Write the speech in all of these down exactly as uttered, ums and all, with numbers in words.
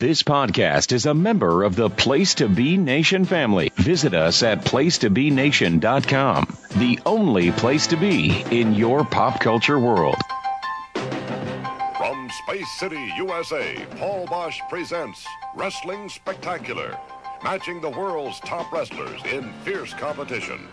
This podcast is a member of the Place to Be Nation family. Visit us at place to be nation dot com, the only place to be in your pop culture world. From Space City, U S A, Paul Bosch presents Wrestling Spectacular, matching the world's top wrestlers in fierce competition.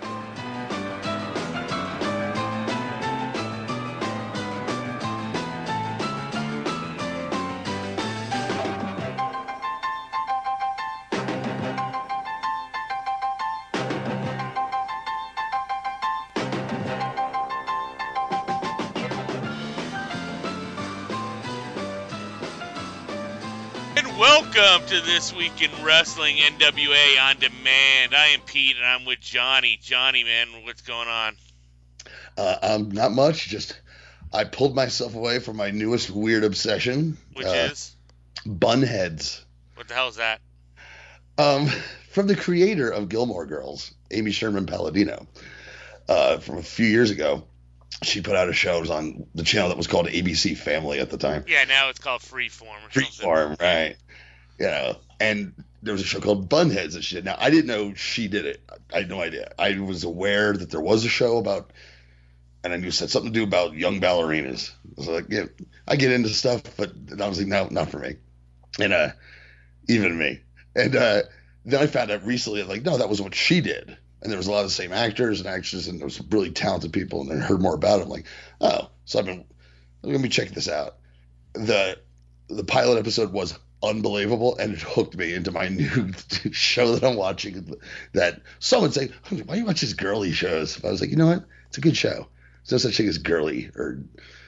Welcome to This Week in Wrestling, N W A On Demand. I am Pete, and I'm with Johnny. Johnny, man, what's going on? Uh, um, not much. Just I pulled myself away from my newest weird obsession. Which uh, is? Bunheads. What the hell is that? Um, from the creator of Gilmore Girls, Amy Sherman Palladino, uh, from a few years ago. She put out a show. It was on the channel that was called A B C Family at the time. Yeah, now it's called Freeform. Or Freeform, right. You know, and there was a show called Bunheads that she did. Now, I didn't know she did it. I had no idea. I was aware that there was a show about, and I knew it had something to do about young ballerinas. I was like, yeah, I get into stuff, but I was like, no, not for me. And uh, even me. And uh, then I found out recently, like, no, that was what she did. And there was a lot of the same actors and actresses, and there was some really talented people, and I heard more about it. I'm like, oh, so I've been, let me check this out. The the pilot episode was unbelievable, and it hooked me into my new show that I'm watching. That someone say, why do you watch these girly shows? I was like, you know what? It's a good show. There's no such thing as girly or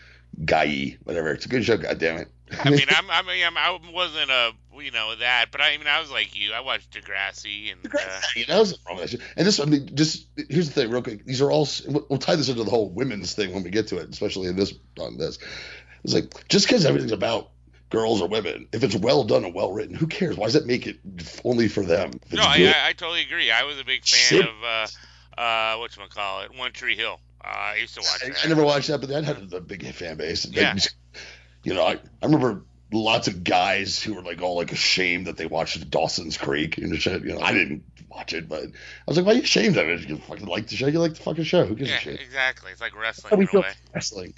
guy-y, whatever. It's a good show, goddammit. I mean, I'm, I mean, I'm, I wasn't a, you know, that, but I, I mean, I was like you. I watched Degrassi and. Degrassi, uh, you know, wrong with that shit. And this, I mean, just here's the thing, real quick. These are all. We'll tie this into the whole women's thing when we get to it, especially in this on this. It's like just because everything's about girls or women, if it's well done and well written, who cares? Why does that make it only for them? No, I, I, I totally agree. I was a big fan Shit. of uh, uh, whatchamacallit, One Tree Hill. Uh, I used to watch I, that. I never watched that, but that had a big fan base. Yeah. They, you know, I, I remember lots of guys who were like all like ashamed that they watched Dawson's Creek and shit. You know, I didn't watch it, but I was like, why are you ashamed of it? You fucking like the show. You like the fucking show. Who gives yeah, a shit? Exactly. It's like wrestling. How we in a feel way. Wrestling.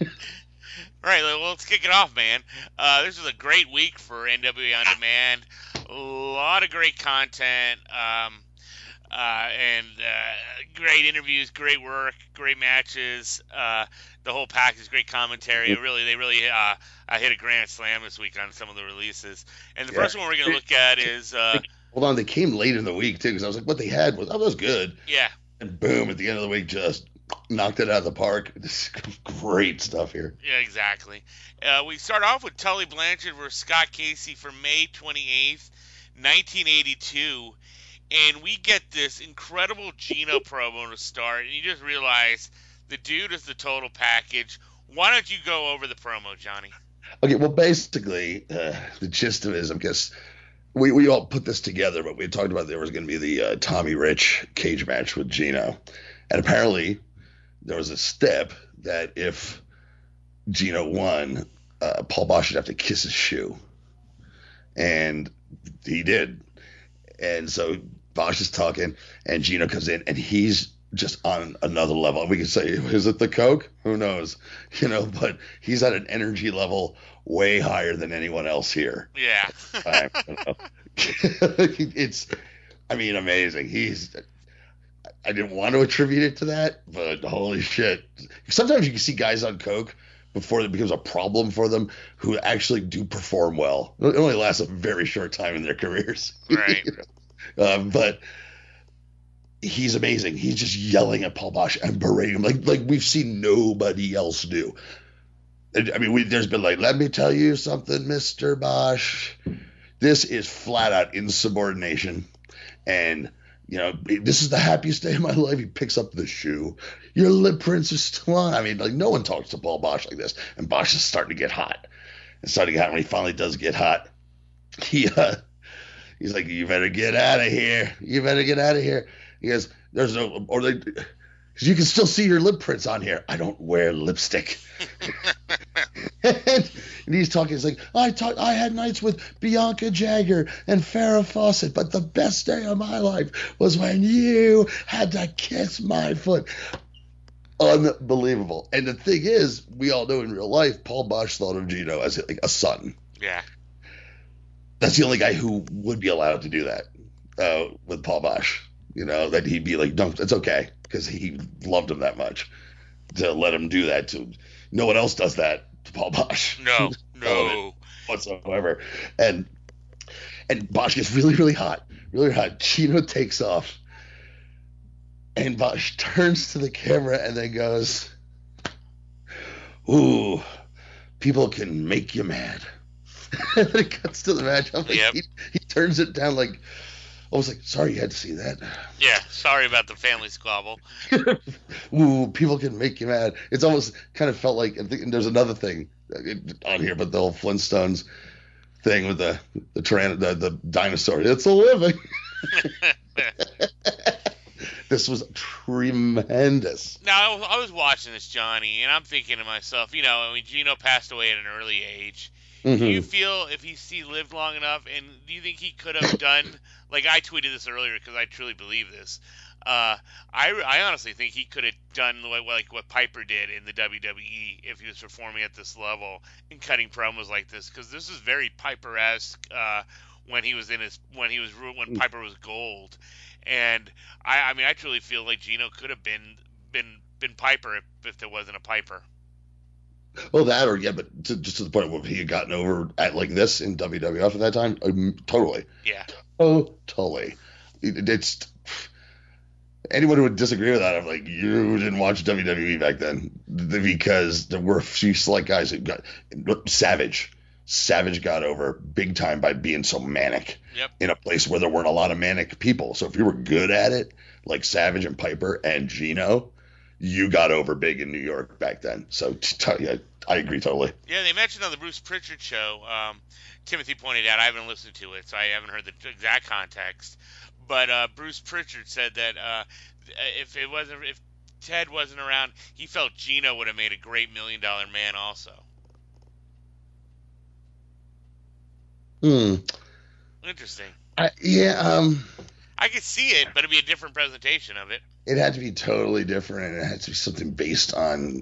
All right, well, let's kick it off, man. Uh, this was a great week for N W A On Demand. A lot of great content, um, uh, and uh, great interviews, great work, great matches. Uh, the whole package, great commentary. It really, they really uh, I hit a grand slam this week on some of the releases. And the yeah. first one we're going to look at is. Uh, Hold on, they came late in the week too, because I was like, what they had was that was good. Yeah. And boom, at the end of the week, just knocked it out of the park. This great stuff here. Yeah, exactly. Uh, we start off with Tully Blanchard versus Scott Casey for May twenty-eighth, nineteen eighty-two. And we get this incredible Gino promo to start, and you just realize the dude is the total package. Why don't you go over the promo, Johnny? Okay, well, basically, uh, the gist of it is, I guess, we, we all put this together, but we had talked about there was going to be the uh, Tommy Rich cage match with Gino. And apparently there was a step that if Gino won, uh, Paul Bosch would have to kiss his shoe. And he did. And so Bosch is talking, and Gino comes in, and he's just on another level. We could say, is it the Coke? Who knows? You know, but he's at an energy level way higher than anyone else here. Yeah. I, it's, I mean, amazing. He's, I didn't want to attribute it to that, but holy shit. Sometimes you can see guys on Coke before it becomes a problem for them who actually do perform well. It only lasts a very short time in their careers. Right. You know? um, but he's amazing. He's just yelling at Paul Bosch and berating him like like we've seen nobody else do. I mean, we, there's been like, let me tell you something, Mister Bosch. This is flat out insubordination. And, you know, this is the happiest day of my life. He picks up the shoe. Your lip prints are still on. I mean, like, no one talks to Paul Bosch like this. And Bosch is starting to get hot. It's starting to get hot. When he finally does get hot, he uh, he's like, you better get out of here. You better get out of here. He goes, there's no, or they, because you can still see your lip prints on here. I don't wear lipstick. and, and he's talking. He's like, I talk, I had nights with Bianca Jagger and Farrah Fawcett, but the best day of my life was when you had to kiss my foot. Unbelievable. And the thing is, we all know in real life, Paul Boesch thought of Gino as like a son. Yeah. That's the only guy who would be allowed to do that uh, with Paul Boesch. You know, that he'd be like, no, it's okay, because he loved him that much to let him do that. To no one else does that to Paul Boesch. No, no, whatsoever. And and Boesch gets really, really hot, really hot. Gino takes off, and Boesch turns to the camera and then goes, "Ooh, people can make you mad." And then it cuts to the match. I'm like, yep. he, he turns it down like, I was like, sorry you had to see that. Yeah, sorry about the family squabble. Ooh, people can make you mad. It's almost kind of felt like, I think, and there's another thing on here, but the whole Flintstones thing with the the, tyrann- the, the dinosaur. It's a living. This was tremendous. Now, I was watching this, Johnny, and I'm thinking to myself, you know, I mean, Gino passed away at an early age. Mm-hmm. Do you feel if he, he lived long enough, and do you think he could have done, like I tweeted this earlier because I truly believe this, uh, I, I honestly think he could have done like, like what Piper did in the W W E if he was performing at this level and cutting promos like this, because this is very Piper-esque uh, when he was in his, when he was, when Piper was gold. And I, I mean, I truly feel like Gino could have been, been, been Piper if, if there wasn't a Piper. Well, that or yeah, but to, just to the point where he had gotten over at like this in W W F at that time, um, totally. Yeah. Totally. It, it's anyone who would disagree with that, I'm like, you didn't watch W W E back then, because there were a few select guys who got Savage. Savage got over big time by being so manic. Yep. In a place where there weren't a lot of manic people. So if you were good at it, like Savage and Piper and Gino, you got over big in New York back then. So t- yeah, I agree totally. Yeah, they mentioned on the Bruce Pritchard show, um, Timothy pointed out, I haven't listened to it, so I haven't heard the exact context, but uh, Bruce Pritchard said that uh, if it wasn't, if Ted wasn't around, he felt Gino would have made a great Million Dollar Man also. Hmm. Interesting. I, yeah, um... I could see it, but it'd be a different presentation of it. It had to be totally different, and it had to be something based on.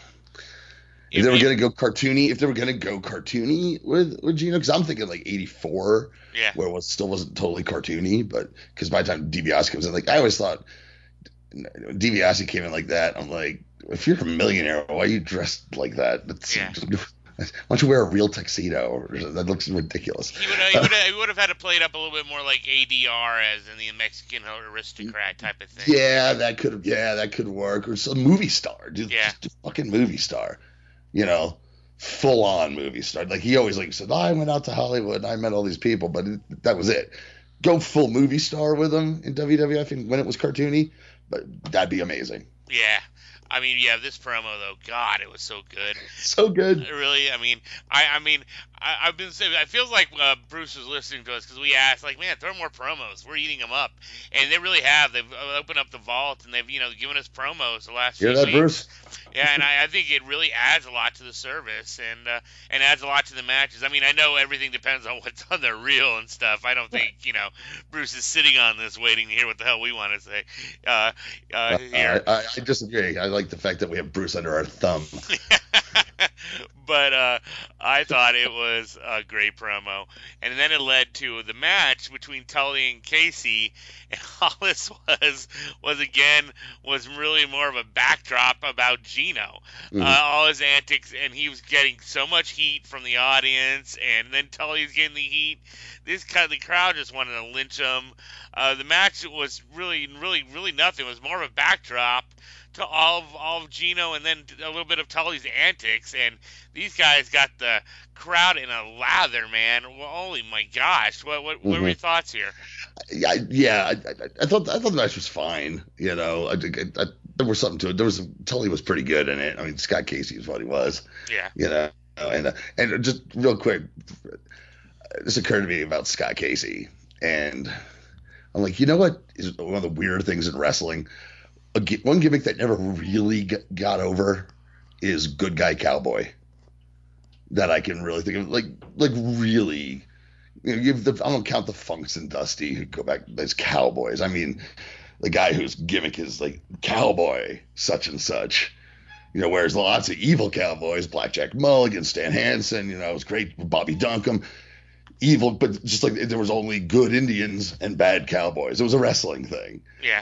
If they were going to go cartoony, if they were going to go cartoony with, with Gino, because I'm thinking like eighty-four, yeah, where it was, still wasn't totally cartoony, but because by the time DiBiase comes in, like I always thought DiBiase came in like that. I'm like, if you're a millionaire, why are you dressed like that? That's, yeah. Why don't you wear a real tuxedo? That looks ridiculous. He would, he, would have, he would have had to play it up a little bit more like A D R, as in the Mexican aristocrat type of thing. Yeah, that could. Yeah, that could work. Or some movie star, dude. Yeah, just a fucking movie star. You know, full on movie star. Like he always like said, oh, I went out to Hollywood and I met all these people, but it, that was it. Go full movie star with him in W W F when it was cartoony, but that'd be amazing. Yeah. I mean, yeah, this promo though, God, it was so good, so good. Really, I mean, I, I mean, I, I've been saying, I feels like uh, Bruce was listening to us because we asked, like, man, throw more promos. We're eating them up, and they really have. They've opened up the vault and they've, you know, given us promos the last Hear few that, weeks. Bruce? Yeah, and I, I think it really adds a lot to the service and uh, and adds a lot to the matches. I mean, I know everything depends on what's on the reel and stuff. I don't think, you know, Bruce is sitting on this waiting to hear what the hell we want to say. Uh, uh, here. I, I, I disagree. I like the fact that we have Bruce under our thumb. But uh, I thought it was a great promo. And then it led to the match between Tully and Casey. And all this was, was again, was really more of a backdrop about Gino. Mm-hmm. Uh, all his antics, and he was getting so much heat from the audience. And then Tully's getting the heat. This kind of, the crowd just wanted to lynch him. Uh, the match was really, really, really nothing. It was more of a backdrop to all of, all of Gino and then a little bit of Tully's antics, and these guys got the crowd in a lather, man. Well, holy my gosh, what what, mm-hmm. what were your thoughts here? Yeah, yeah, I, I, I thought I thought the match was fine. You know, I, I, I, there was something to it. There was Tully was pretty good in it. I mean, Scott Casey is what he was. Yeah. You know, and uh, and just real quick, this occurred to me about Scott Casey, and I'm like, you know what is one of the weird things in wrestling? a, one gimmick that never really got over is Good Guy Cowboy. That I can really think of, like, like really, you know, give the, I don't count the Funks and Dusty who go back as cowboys. I mean, the guy whose gimmick is like cowboy such and such, you know, whereas lots of evil cowboys, Blackjack Mulligan, Stan Hansen, you know, it was great, Bobby Duncombe, evil, but just like there was only good Indians and bad cowboys. It was a wrestling thing. Yeah.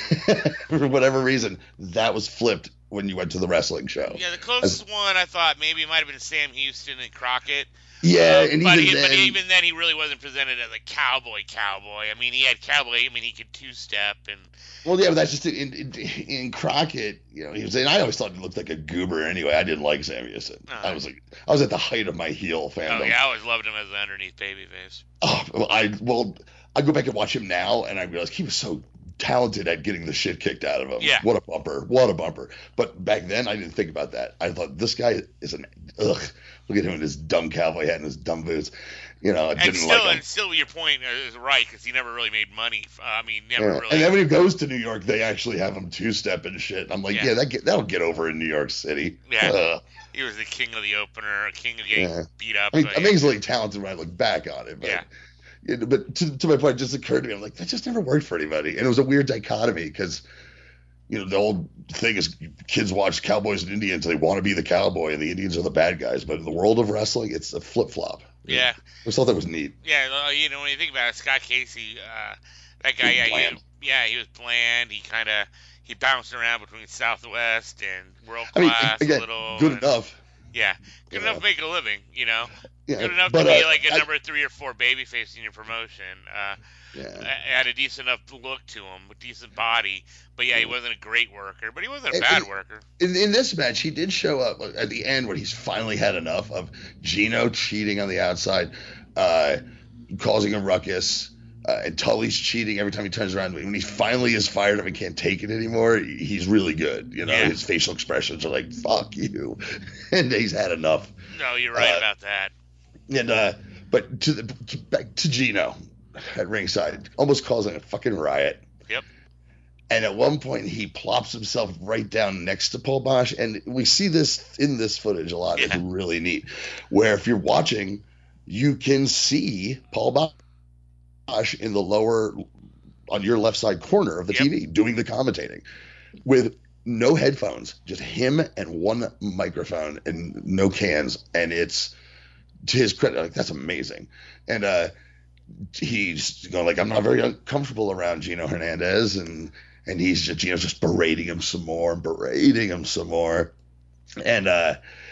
For whatever reason, that was flipped when you went to the wrestling show. Yeah, the closest As, one I thought maybe it might have been Sam Houston and Crockett. Yeah, um, and but, even he, then, but even then he really wasn't presented as a cowboy cowboy. I mean, he had cowboy. I mean, he could two-step and. Well, yeah, but that's just in, in, in Crockett. You know, he was. And I always thought he looked like a goober. Anyway, I didn't like Sam Houston. Uh-huh. I was like, I was at the height of my heel fandom. Oh yeah, I always loved him as an underneath babyface. Oh, well, I well, I go back and watch him now, and I realize he was so talented at getting the shit kicked out of him. Yeah. What a bumper. What a bumper. But back then, I didn't think about that. I thought, this guy is an, ugh. Look at him in his dumb cowboy hat and his dumb boots. You know, I and didn't still, like him. And still, your point is right, because he never really made money. Uh, I mean, never yeah. really. And then when he goes to New York, they actually have him two-step and shit. And I'm like, yeah, yeah that get, that'll get over in New York City. Yeah. Uh, he was the king of the opener, king of getting yeah. beat up. I mean, so, yeah. amazingly talented when I look back on it. But, yeah. yeah, but to, to my point, it just occurred to me, I'm like, that just never worked for anybody. And it was a weird dichotomy because, you know, the old thing is kids watch cowboys and Indians. They want to be the cowboy and the Indians are the bad guys. But in the world of wrestling, it's a flip-flop. Yeah. I just thought that was neat. Yeah, you know, when you think about it, Scott Casey, uh, that guy, yeah, he, yeah, he was bland. He kind of, he bounced around between Southwest and World I mean, Class again, a little. good and, enough. Yeah, good yeah. enough to make a living, you know. Yeah, good enough but, to be uh, like a I, number three or four babyface in your promotion. Uh, yeah. Had a decent enough look to him, a decent body. But yeah, he wasn't a great worker, but he wasn't a and, bad and, worker. In, in this match, he did show up at the end when he's finally had enough of Gino cheating on the outside, uh, causing a ruckus, uh, and Tully's cheating every time he turns around. When he finally is fired up and can't take it anymore, he's really good. You know, yeah. his facial expressions are like, fuck you. And he's had enough. No, you're right uh, about that. And uh, But to, the, to back to Gino at ringside, almost causing a fucking riot. Yep. And at one point, he plops himself right down next to Paul Bosch. And we see this in this footage a lot. Yeah. It's really neat. Where if you're watching, you can see Paul Bosch in the lower, on your left side corner of the yep. T V, doing the commentating with no headphones, just him and one microphone and no cans. And it's, to his credit, like, that's amazing. And uh, he's going like, I'm not very comfortable around Gino Hernandez. And and he's just, Gino's just berating him some more, berating him some more. And, uh,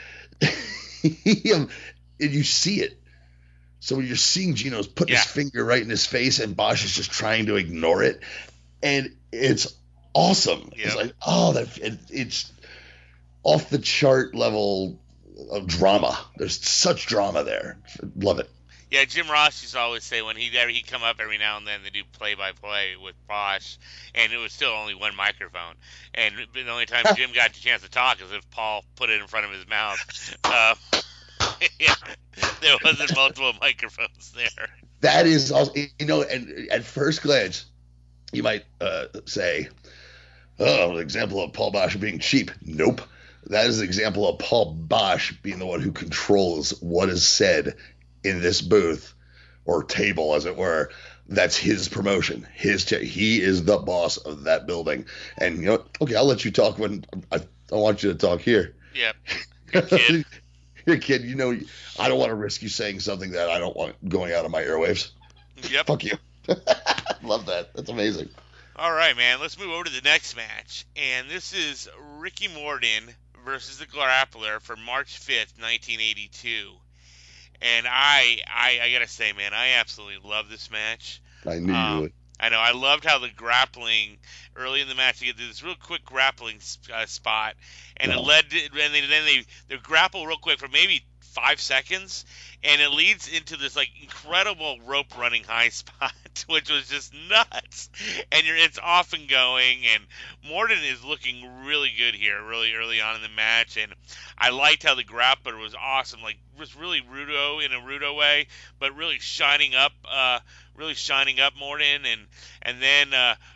and you see it. So you're seeing Gino's putting yeah. his finger right in his face, and Bosch is just trying to ignore it. And it's awesome. Yep. It's like, oh, that it, it's off the chart level of drama. There's such drama there. Love it. Yeah, Jim Ross used to always say when he'd, he'd come up every now and then to do play-by-play with Bosch, and it was still only one microphone. And the only time Jim got the chance to talk is if Paul put it in front of his mouth. Uh, yeah, there wasn't multiple microphones there. That is also, you know, and at first glance, you might uh, say, oh, an example of Paul Bosch being cheap. Nope. That is an example of Paul Bosch being the one who controls what is said in this booth or table, as it were. That's his promotion. His t- he is the boss of that building. And you know, okay, I'll let you talk when I, I want you to talk here. Yep. Good kid. You're a kid. You know, I don't want to risk you saying something that I don't want going out of my airwaves. Yep. Fuck you. Love that. That's amazing. All right, man. Let's move over to the next match. And this is Ricky Morton versus the Grappler for March fifth, nineteen eighty-two. And I, I, I gotta say, man, I absolutely love this match. I knew um, you would. I know. I loved how the grappling early in the match, they get this real quick grappling uh, spot, and oh. it led to, and they, then they they grapple real quick for maybe five seconds, and it leads into this like incredible rope running high spot, which was just nuts. And you're, it's off and going, and Morton is looking really good here, really early on in the match. And I liked how the grappler was awesome, like was really Rudo in a Rudo way, but really shining up, uh, really shining up Morton. And and then uh,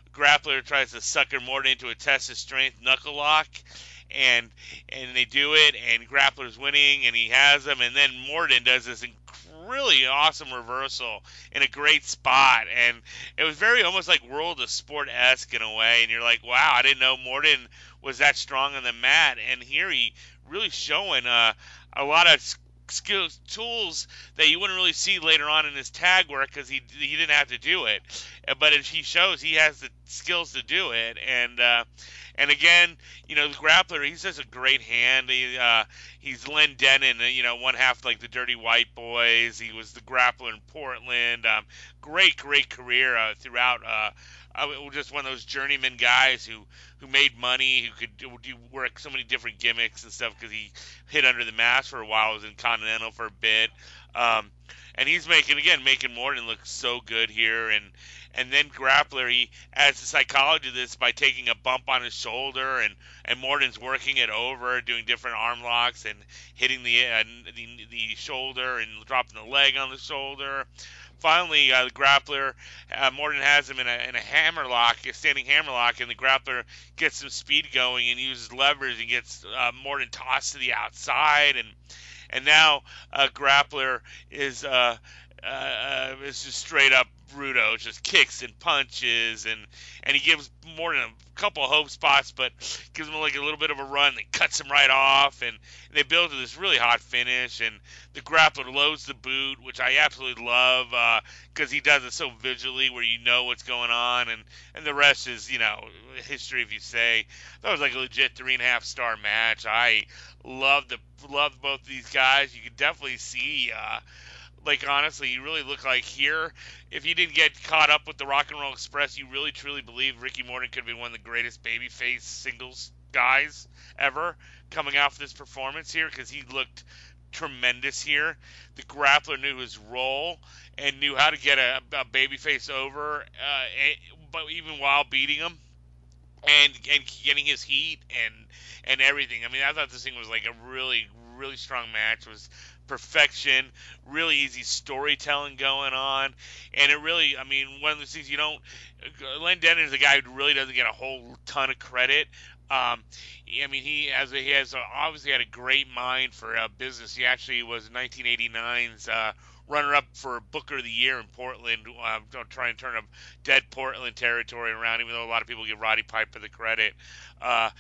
Grappler tries to sucker Morton into a test of strength knuckle lock, and and they do it, and Grappler's winning, and he has him, and then Morton does this really awesome reversal in a great spot, and it was very almost like World of Sport-esque in a way, and you're like, wow, I didn't know Morton was that strong on the mat, and here he really showing uh, a lot of skills, tools that you wouldn't really see later on in his tag work because he he didn't have to do it, but if he shows he has the skills to do it, and uh, and again, you know, the Grappler, he's just a great hand. He, uh, he's Len Denon, you know, one half like the Dirty White Boys. He was the Grappler in Portland. Um, great, great career uh, throughout. Uh, uh, just one of those journeyman guys who, who made money, who could do, do work so many different gimmicks and stuff because he hit under the mask for a while. Was in Continental for a bit. Um, and he's making, again, making Morton look so good here. And And then Grappler, he adds the psychology to this by taking a bump on his shoulder, and, and Morton's working it over, doing different arm locks and hitting the uh, the, the shoulder and dropping the leg on the shoulder. Finally, uh, the Grappler, uh, Morton has him in a, in a hammer lock, a standing hammer lock, and the Grappler gets some speed going and uses leverage and gets uh, Morton tossed to the outside. And and now uh, Grappler is uh, uh, uh, is just straight up Bruto, just kicks and punches, and and he gives Morton a couple of hope spots, but gives him like a little bit of a run, and cuts him right off, and, and they build to this really hot finish, and the Grappler loads the boot, which I absolutely love, because uh, he does it so visually where you know what's going on, and, and the rest is, you know, history, if you say. That was like a legit three and a half star match. I love the love both these guys. You could definitely see uh, like, honestly, you really look like here, if you didn't get caught up with the Rock and Roll Express, you really truly believe Ricky Morton could be one of the greatest babyface singles guys ever coming out for this performance here, because he looked tremendous here. The Grappler knew his role and knew how to get a, a babyface over, uh, but even while beating him and and getting his heat and and everything. I mean, I thought this thing was like a really, really strong match. It was perfection, really easy storytelling going on, and it really, I mean, one of those things you don't, Len Denon is a guy who really doesn't get a whole ton of credit. Um, I mean, he has a, he has a, obviously had a great mind for uh, business. He actually was nineteen eighty-nine's uh, runner-up for Booker of the Year in Portland. Uh, don't try and turn a dead Portland territory around, even though a lot of people give Roddy Piper the credit. Uh,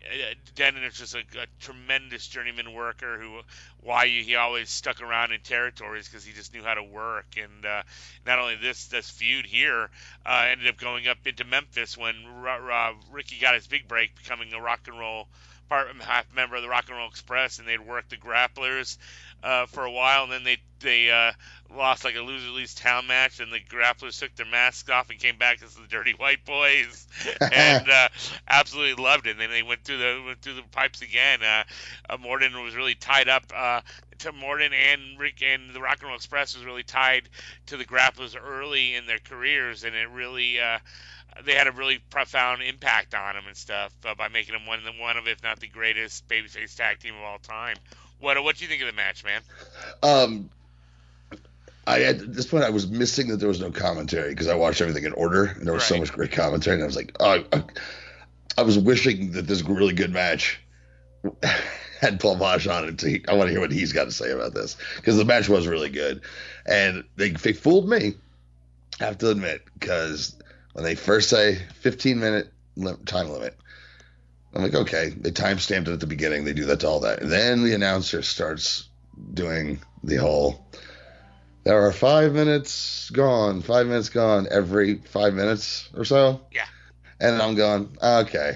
Denon is just a, a tremendous journeyman worker who, why he always stuck around in territories, because he just knew how to work. And uh, not only this, this feud here uh, ended up going up into Memphis when R- R- Ricky got his big break, becoming a rock and roll part half member of the Rock and Roll Express, and they'd worked the Grapplers uh, for a while, and then they they uh, lost like a loser leaves town match, and the Grapplers took their masks off and came back as the Dirty White Boys, and uh, absolutely loved it. And then they went through the went through the pipes again. Uh, uh, Morton was really tied up uh, to Morton, and Rick and the Rock and Roll Express was really tied to the Grapplers early in their careers, and it really. Uh, They had a really profound impact on him and stuff uh, by making him one of the, one of, if not the greatest babyface tag team of all time. What what do you think of the match, man? Um, I at this point I was missing that there was no commentary, because I watched everything in order, and there was Right. so much great commentary, and I was like, oh, I, I was wishing that this really good match had Paul Boesch on it. To, I want to hear what he's got to say about this, because the match was really good, and they they fooled me, I have to admit, because when they first say fifteen minute lim- time limit, I'm like, okay, they time stamped it at the beginning. They do that to all that. And then the announcer starts doing the whole, there are five minutes gone, five minutes gone every five minutes or so. Yeah. And I'm going, okay,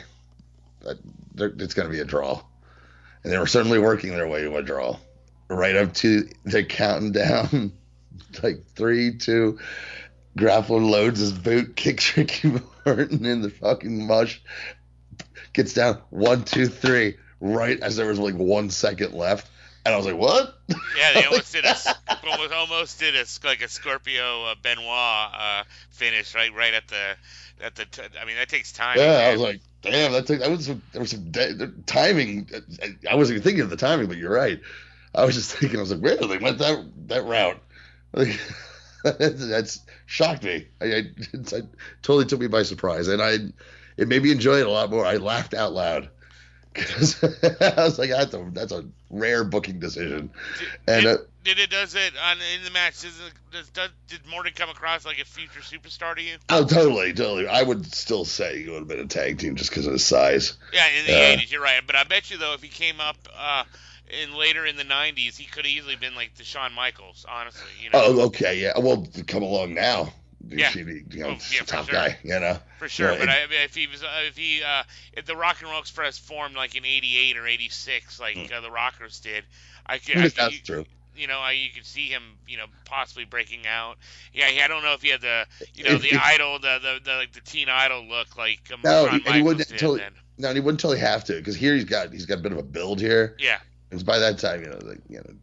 it's going to be a draw. And they were certainly working their way to a draw. Right up to, they're counting down, like three, two, Grappler loads his boot, kicks Ricky Morton in the fucking mush, gets down, one, two, three, right as there was like one second left. And I was like, what? Yeah, they almost did a, almost, almost did a, like a Scorpio uh, Benoit uh, finish, right right at the, at the t- I mean, that takes time. Yeah, man. I was like, damn, that, took, that was some, there was some de- timing. I wasn't even thinking of the timing, but you're right. I was just thinking, I was like, where they went that, that route? Like, That's shocked me. I, I, it totally took me by surprise, and I it made me enjoy it a lot more. I laughed out loud because I was like, that's a that's a rare booking decision. Did, and did, uh, did it does it on in the match? Does, it, does, does did Morton come across like a future superstar to you? oh, totally, totally. I would still say he would have been a tag team just because of his size. Yeah, in the Uh, eighties, you're right. But I bet you though, if he came up uh, in later in the nineties, he could have easily been like the Shawn Michaels. Honestly, you know. Oh, okay, yeah. Well, come along now. Yeah. She'd be, you know, Oh, yeah, for top sure. guy, you know. For sure, Yeah, but it- I, if he was, uh, if he, uh, if the Rock and Roll Express formed like in eighty-eight or eighty-six, like uh, the Rockers did, I could, I could that's you, true. you know, I, you could see him, you know, possibly breaking out. Yeah, I don't know if he had the, you know, If- the if- idol, the, the, the like the teen idol look like um, No, Shawn and he Michaels wouldn't did until then. no, and he wouldn't totally have to because here he's got he's got a bit of a build here. Yeah, Because by that time, you know, like, you know,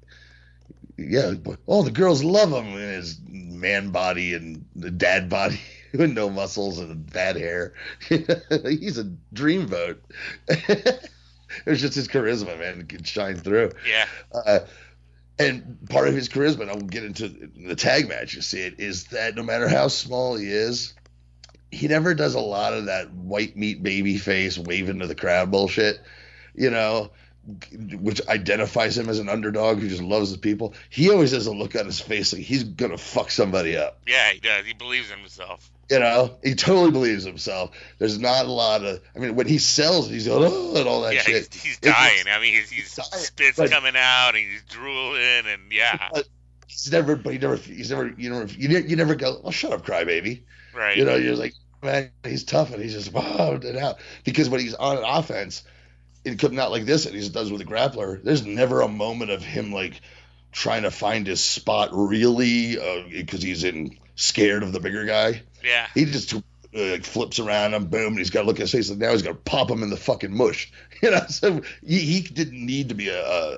yeah, but- oh, the girls love him in his man body and the dad body with no muscles and bad hair. He's a dreamboat. It was just his charisma, man. It could shine through. yeah, Uh, and part of his charisma, and I'll get into the tag match, you see it, is that no matter how small he is, he never does a lot of that white meat baby face waving to the crowd bullshit, you know, which identifies him as an underdog who just loves the people. He always has a look on his face like he's going to fuck somebody up. yeah, he does. He believes in himself. You know, he totally believes himself. There's not a lot of, I mean, when he sells, he's going, oh, and all that Yeah, shit. he's, he's It's- dying. I mean, he's, he's dying, spit's but- coming out, and he's drooling, and yeah, He's never, but he never, he's never, you never, you never, you never go, oh, shut up, crybaby. right. You know, you're like, man, he's tough, and he's just wow, it out. Because when he's on an offense, it could not like this, and he does with the grappler. There's never a moment of him like trying to find his spot really, because he's in scared of the bigger guy. yeah, He just uh, like flips around him, boom, and he's got to look at his face. Like now he's gonna pop him in the fucking mush. You know, so he, he didn't need to be a. a,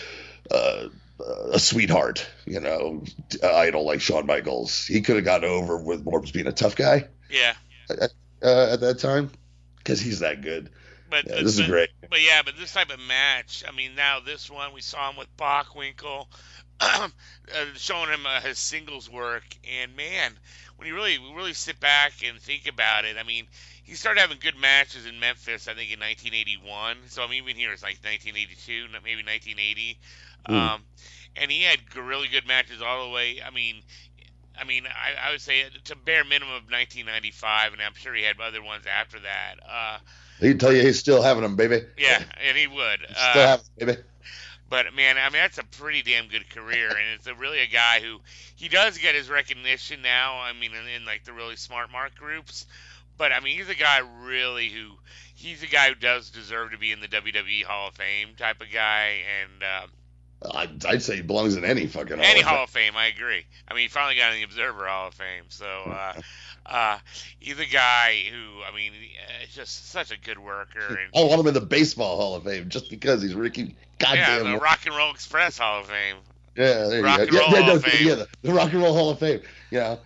a a sweetheart, you know, idol like Shawn Michaels. He could have gotten over with more just being a tough guy yeah. uh, at that time because he's that good. But Yeah, but- this is but- great. But yeah, but this type of match, I mean, now this one we saw him with Bockwinkel, uh, showing him uh, his singles work, and man, when you really really sit back and think about it, I mean, he started having good matches in Memphis, I think in nineteen eighty-one. So I'm even here, it's like nineteen eighty-two, maybe nineteen eighty. Mm. Um, and he had g- really good matches all the way. I mean, I mean, I, I would say to bare minimum of nineteen ninety-five, and I'm sure he had other ones after that. Uh, He'd tell you he's still having them, baby. yeah, and he would. He's still Uh, having them, baby. but man, I mean, that's a pretty damn good career, and it's a really a guy who he does get his recognition now. I mean, in, in like the really smart mark groups, but I mean, he's a guy really who he's a guy who does deserve to be in the W W E Hall of Fame type of guy, and um, I'd, I'd say he belongs in any fucking any Hall Hall of of Fame. I agree. I mean, he finally got in the Observer Hall of Fame, so. Uh, Uh, he's a guy who, I mean, uh, is just such a good worker. Fame. And, I want him in the Baseball Hall of Fame just because he's Ricky. yeah, Goddamn. the Rock and Roll Express Hall of Fame. Yeah, there Rock you and go. Roll yeah, yeah, Hall no, of Fame. yeah, the, the Rock and Roll Hall of Fame. You know,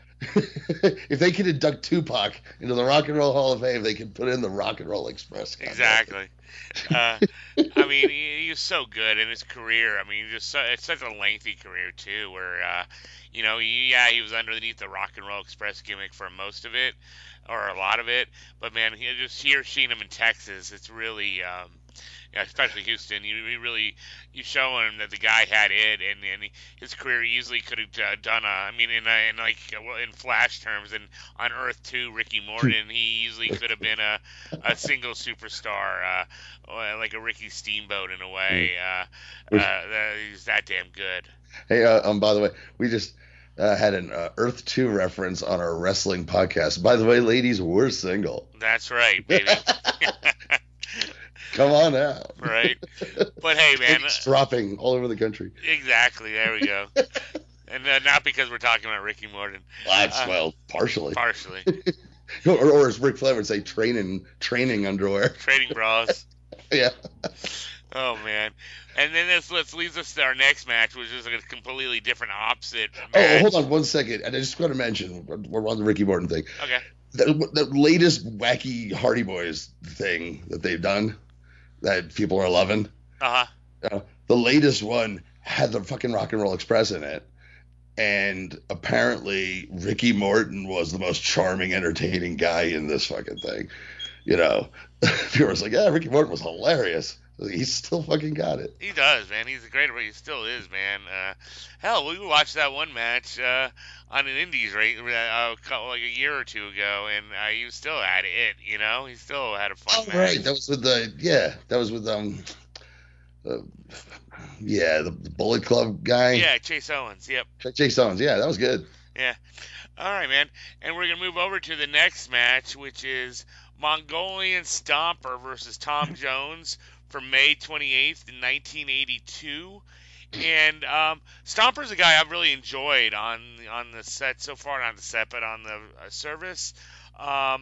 if they could induct Tupac into the Rock and Roll Hall of Fame, they could put in the Rock and Roll Express. God damn it. Exactly. Uh, I mean, he, he was so good in his career. I mean, just so, it's such a lengthy career too, where uh, you know, he, yeah, he was underneath the Rock and Roll Express gimmick for most of it, or a lot of it. But man, he, just here seeing him in Texas, it's really, um, yeah, especially Houston. You, you really you show him that the guy had it, and, and he, his career easily could have uh, done a. I mean, in, a, in like uh, well, in Flash terms, and on Earth two, Ricky Morton, he easily could have been a a single superstar, uh, or like a Ricky Steamboat in a way. Uh, uh, that- he's that damn good. Hey, uh, um, by the way, we just uh, had an uh, Earth two reference on our wrestling podcast. By the way, ladies, we're single. That's right, baby. Come on out. Right. But hey, man. It's dropping all over the country. Exactly. There we go. And uh, not because we're talking about Ricky Morton. That's, Uh, well, partially. Partially. or, or as Ric Flair would say, training training underwear. Trading bras. Yeah. Oh man. And then this let's leads us to our next match, which is a completely different opposite Oh, match. hold on one second. And I just want to mention, we're on the Ricky Morton thing. Okay. The, the latest wacky Hardy Boys thing that they've done that people are loving. Uh huh. Uh, the latest one had the fucking Rock and Roll Express in it. And apparently Ricky Morton was the most charming, entertaining guy in this fucking thing. You know, people were like, yeah, Ricky Morton was hilarious. He's still fucking got it. He does, man. He's a great. He still is, man. Uh, hell, we watched that one match uh, on an Indies, right, uh, like a year or two ago, and uh, he still had it. You know, he still had a fun Oh, match. right. That was with the yeah. That was with um. Uh, yeah, the, the Bullet Club guy. Yeah, Chase Owens. Yep. Chase Owens. Yeah, that was good. Yeah. All right, man. And we're gonna move over to the next match, which is Mongolian Stomper versus Tom Jones from May twenty-eighth in nineteen eighty-two. And um, Stomper's a guy I've really enjoyed on on the set so far, not the set, but on the uh, service. Um,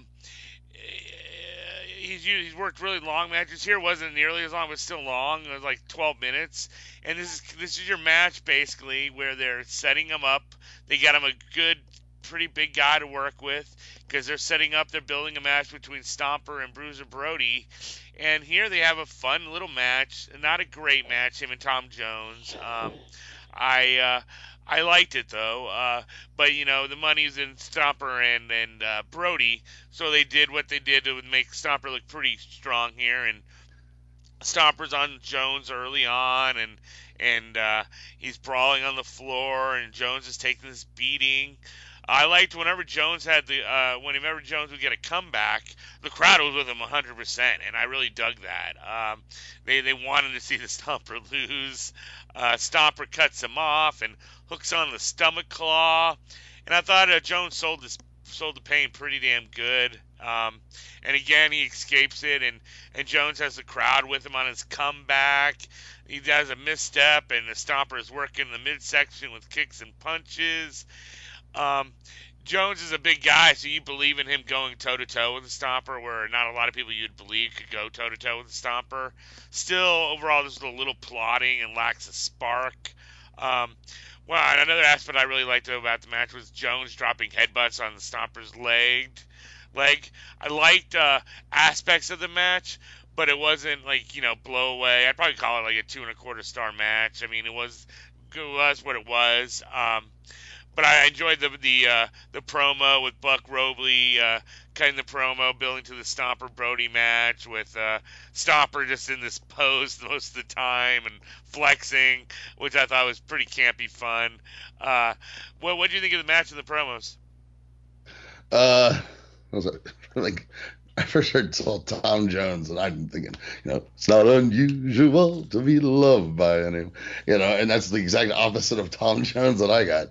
he's he's worked really long matches here. It wasn't nearly as long, but still long. It was like twelve minutes. And this is this is your match basically where they're setting him up. They got him a good, pretty big guy to work with because they're setting up. They're building a match between Stomper and Bruiser Brody. And here they have a fun little match. Not a great match, him and Tom Jones. Um, I uh, I liked it though. Uh, but you know the money's in Stomper and and uh, Brody, so they did what they did to make Stomper look pretty strong here. And Stomper's on Jones early on, and and uh, he's brawling on the floor, and Jones is taking this beating. I liked whenever Jones had the uh, whenever Jones would get a comeback, the crowd was with him one hundred percent, and I really dug that. Um, they they wanted to see the Stomper lose. Uh, Stomper cuts him off and hooks on the stomach claw, and I thought uh, Jones sold this sold the pain pretty damn good. Um, and again, he escapes it, and, and Jones has the crowd with him on his comeback. He does a misstep, and the Stomper is working the midsection with kicks and punches. Um, Jones is a big guy, so you believe in him going toe-to-toe with the Stomper, where not a lot of people you'd believe could go toe-to-toe with the Stomper. Still, overall, there's a little plotting and lacks a spark. Um, well, another aspect I really liked about the match was Jones dropping headbutts on the Stomper's leg. leg. I liked uh, aspects of the match, but it wasn't like, you know, blow away. I'd probably call it like a two and a quarter star match. I mean, it was, it was what it was. Um, But I enjoyed the the uh, the promo with Buck Robley uh, cutting the promo, building to the Stomper Brody match with uh, Stomper just in this pose most of the time and flexing, which I thought was pretty campy fun. Uh, what what do you think of the match and the promos? Uh, I was like, like I first heard saw Tom Jones, and I'm thinking, you know, it's not unusual to be loved by anyone, you know, and that's the exact opposite of Tom Jones that I got.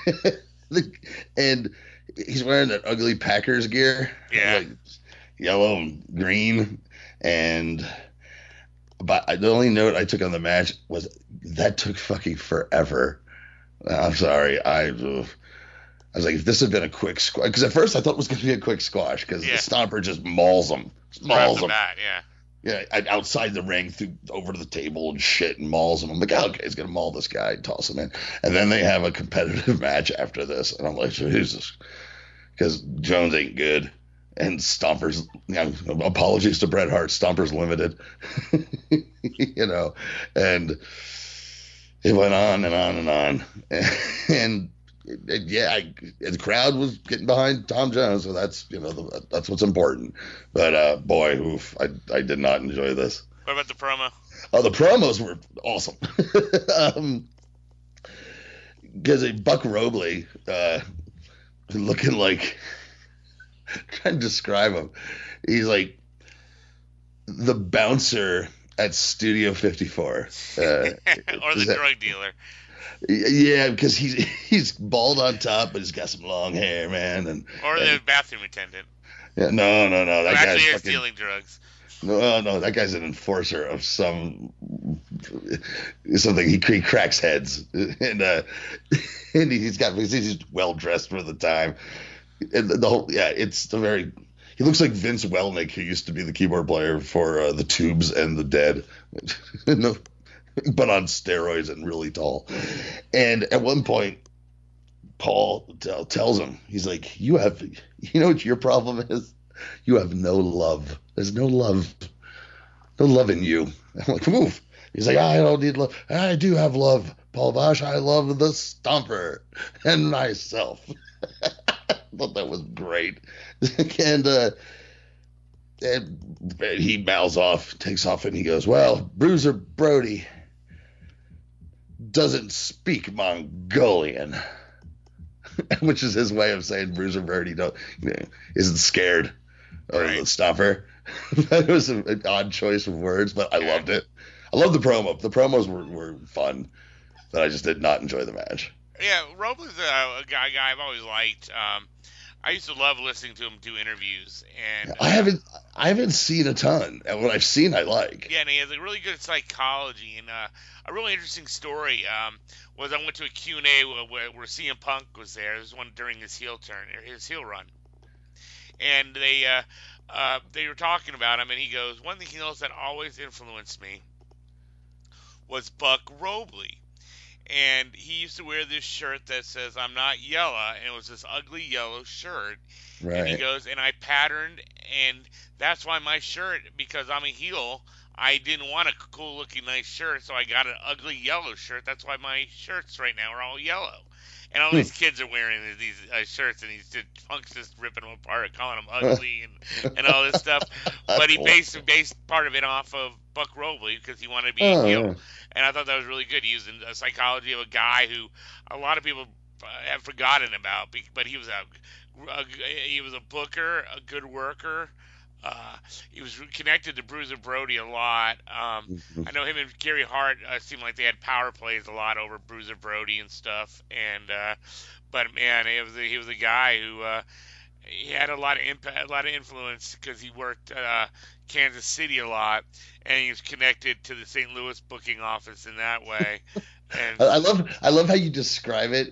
And he's wearing that ugly Packers gear, yeah, like yellow and green. And but the only note I took on the match was that took fucking forever. I'm sorry, I. Uh, I was like, if this had been a quick squash, because at first I thought it was going to be a quick squash, because yeah. the Stomper just mauls him, mauls him, bat, yeah, yeah, outside the ring, through over to the table and shit, and mauls him. I'm like, oh, okay, he's going to maul this guy, and toss him in, and then they have a competitive match after this, and I'm like, Jesus, because Jones ain't good, and Stomper's, you know, apologies to Bret Hart, Stomper's limited, you know, and it went on and on and on, and. Yeah, I, the crowd was getting behind Tom Jones, so that's you know the, that's what's important. But uh, boy, oof, I I did not enjoy this. What about the promo? Oh, the promos were awesome. um, because Buck Robley, uh, looking like trying to describe him, he's like the bouncer at Studio fifty-four, uh, or the that, drug dealer. Yeah, because he's he's bald on top, but he's got some long hair, man, and or the and, bathroom attendant. Yeah, no, no, no, that Who guy's actually is fucking, dealing drugs. No, no, that guy's an enforcer of some something. He, he cracks heads, and uh, and he's got he's well dressed for the time, and the, the whole yeah, it's the very. He looks like Vince Welnick, who used to be the keyboard player for uh, the Tubes and the Dead. No. But on steroids and really tall. And at one point, Paul t- tells him, he's like, you have, you know what your problem is? You have no love. There's no love. No love in you. I'm like, move. He's like, I don't need love. I do have love, Paul Bosch, I love the Stomper and myself. I thought that was great. and, uh, and he bows off, takes off, and he goes, well, Bruiser Brody doesn't speak Mongolian. Which is his way of saying Bruiser Brody don't, you know, isn't scared of right. the Stomper. That was a, an odd choice of words, but I loved it. I love the promo. The promos were, were fun, but I just did not enjoy the match. Yeah, Robles is a, a guy, guy I've always liked. Um, I used to love listening to him do interviews, and I haven't I haven't seen a ton, and what I've seen I like. Yeah, and he has a really good psychology, and uh, a really interesting story um, was I went to a Q and A where, where C M Punk was there. This was one during his heel turn, or his heel run, and they uh, uh, they were talking about him, and he goes, one thing he knows that always influenced me was Buck Robley. And he used to wear this shirt that says, I'm not yellow, and it was this ugly yellow shirt. Right. And he goes, and I patterned, and that's why my shirt, because I'm a heel, I didn't want a cool-looking nice shirt, so I got an ugly yellow shirt. That's why my shirts right now are all yellow. And all these kids are wearing these uh, shirts, and he's just, Punk's just ripping them apart, calling them ugly and, and all this stuff. But he based, based part of it off of Buck Robley because he wanted to be oh, a heel. Yeah. And I thought that was really good, using the psychology of a guy who a lot of people have forgotten about. But he was a, a he was a booker, a good worker. Uh, he was connected to Bruiser Brody a lot. Um, mm-hmm. I know him and Gary Hart uh, seemed like they had power plays a lot over Bruiser Brody and stuff. And uh, but man, he was a, he was a guy who uh, he had a lot of impact, a lot of influence because he worked uh, Kansas City a lot, and he was connected to the Saint Louis booking office in that way. And I love I love how you describe it.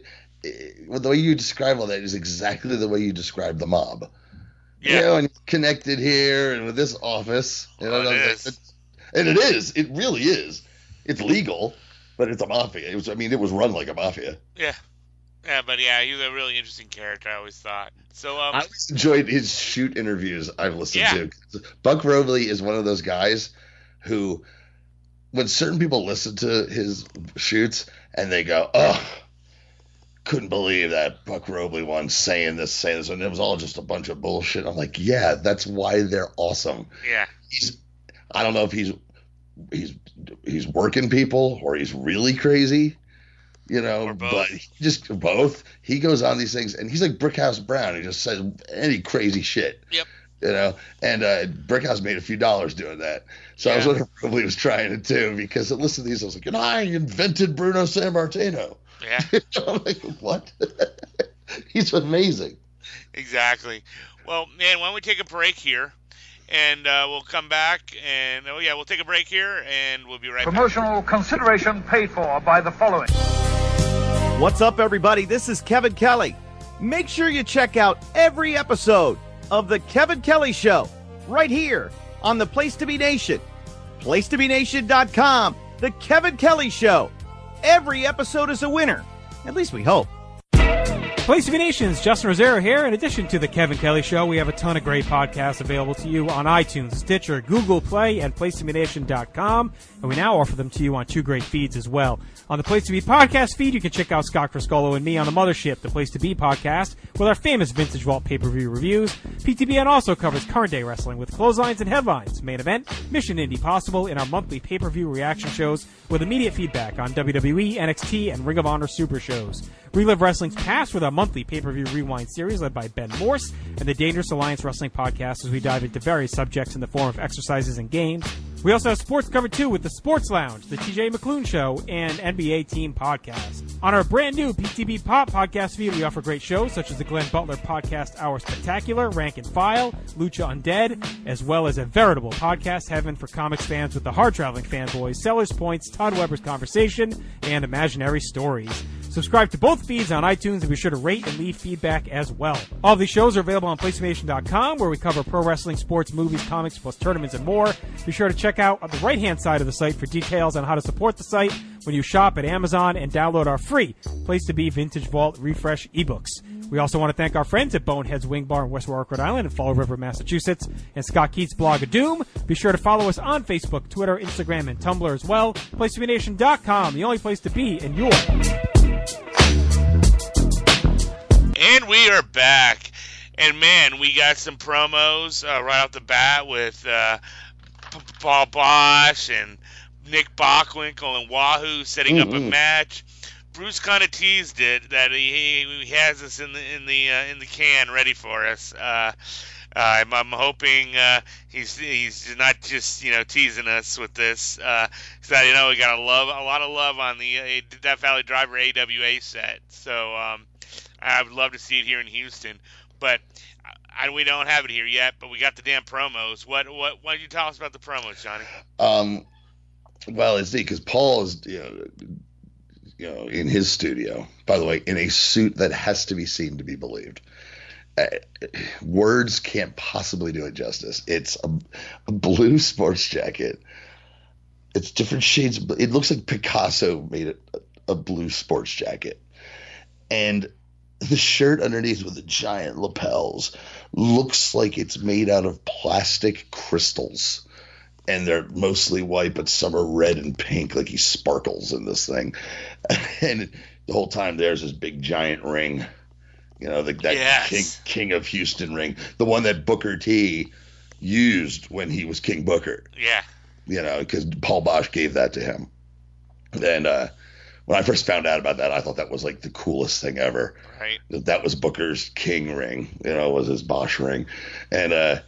The way you describe all that is exactly the way you describe the mob. Yeah. You know, and connected here and with this office. You know, oh, it is. It's, and it is. It really is. It's legal, but it's a mafia. It was. I mean, it was run like a mafia. Yeah. Yeah, but yeah, he was a really interesting character, I always thought. So um, I always enjoyed his shoot interviews I've listened yeah. to. Buck Robley is one of those guys who, when certain people listen to his shoots and they go, oh, couldn't believe that Buck Robley one saying this, saying this, and it was all just a bunch of bullshit. I'm like, yeah, that's why they're awesome. Yeah. He's, I don't know if he's, he's, he's working people or he's really crazy, you know, but he just both. He goes on these things and he's like Brickhouse Brown. He just says any crazy shit. Yep. You know, and uh, Brickhouse made a few dollars doing that. So yeah. I was wondering if Robley was trying it too, because I listened to these, I was like, you know, I invented Bruno Sammartino. Yeah. I'm like, what? He's amazing. Exactly. Well, man, why don't we take a break here, and uh, we'll come back, and, oh, yeah, we'll take a break here, and we'll be right Promotional back. consideration paid for by the following. What's up, everybody? This is Kevin Kelly. Make sure you check out every episode of The Kevin Kelly Show right here on the Place to Be Nation. place to be nation dot com. The Kevin Kelly Show. Every episode is a winner. At least we hope. Place to Be Nation's Justin Rosero here. In addition to The Kevin Kelly Show, we have a ton of great podcasts available to you on iTunes, Stitcher, Google Play, and place to be nation dot com. And we now offer them to you on two great feeds as well. On the Place to Be podcast feed, you can check out Scott Criscolo and me on the Mothership, the Place to Be podcast, with our famous Vintage Vault pay-per-view reviews. P T B N also covers current day wrestling with clotheslines and headlines, main event, Mission Indy Possible, in our monthly pay-per-view reaction shows with immediate feedback on W W E, N X T, and Ring of Honor Super shows. Relive Wrestling's past with our monthly pay-per-view rewind series led by Ben Morse and the Dangerous Alliance Wrestling podcast as we dive into various subjects in the form of exercises and games. We also have sports covered too with the Sports Lounge, the T J McClune Show, and N B A Team Podcast. On our brand new P T B Pop podcast feed, we offer great shows such as the Glenn Butler Podcast Hour Spectacular, Rank and File, Lucha Undead, as well as a veritable podcast heaven for comics fans with the hard-traveling fanboys, Sellers Points, Todd Weber's Conversation, and Imaginary Stories. Subscribe to both feeds on iTunes and be sure to rate and leave feedback as well. All of these shows are available on place to be nation dot com, where we cover pro wrestling, sports, movies, comics, plus tournaments and more. Be sure to check out on the right-hand side of the site for details on how to support the site when you shop at Amazon and download our free Place to Be Vintage Vault Refresh ebooks. We also want to thank our friends at Boneheads Wing Bar in West Warwick, Rhode Island, and Fall River, Massachusetts, and Scott Keats' blog of Doom. Be sure to follow us on Facebook, Twitter, Instagram, and Tumblr as well. place to be nation dot com, the only place to be in your... And we are back. And, man, we got some promos uh, right off the bat with uh, P- Paul Bosch and Nick Bockwinkel and Wahoo setting mm-hmm. up a match. Bruce kind of teased it that he, he has us in the in the uh, in the can ready for us. Uh, uh, I'm, I'm hoping uh, he's he's not just you know teasing us with this. Uh, so you know we got a love a lot of love on the uh, Death Valley Driver A W A set. So um, I would love to see it here in Houston. But I, we don't have it here yet, but we got the damn promos. What what why don't you tell us about the promos, Johnny? Um, well, it's neat because Paul is you know, you know in his studio. By the way, in a suit that has to be seen to be believed. Uh, words can't possibly do it justice. It's a, a blue sports jacket. It's different shades. It looks like Picasso made it a, a blue sports jacket, and the shirt underneath with the giant lapels looks like it's made out of plastic crystals, and they're mostly white, but some are red and pink, like he sparkles in this thing. And the whole time there's this big giant ring, you know, the, that yes. king, king of Houston ring, the one that Booker T used when he was King Booker. Yeah. You know, because Paul Bosch gave that to him. And, uh, when I first found out about that, I thought that was like the coolest thing ever. Right. That that was Booker's king ring, you know, was his Bosch ring. And uh,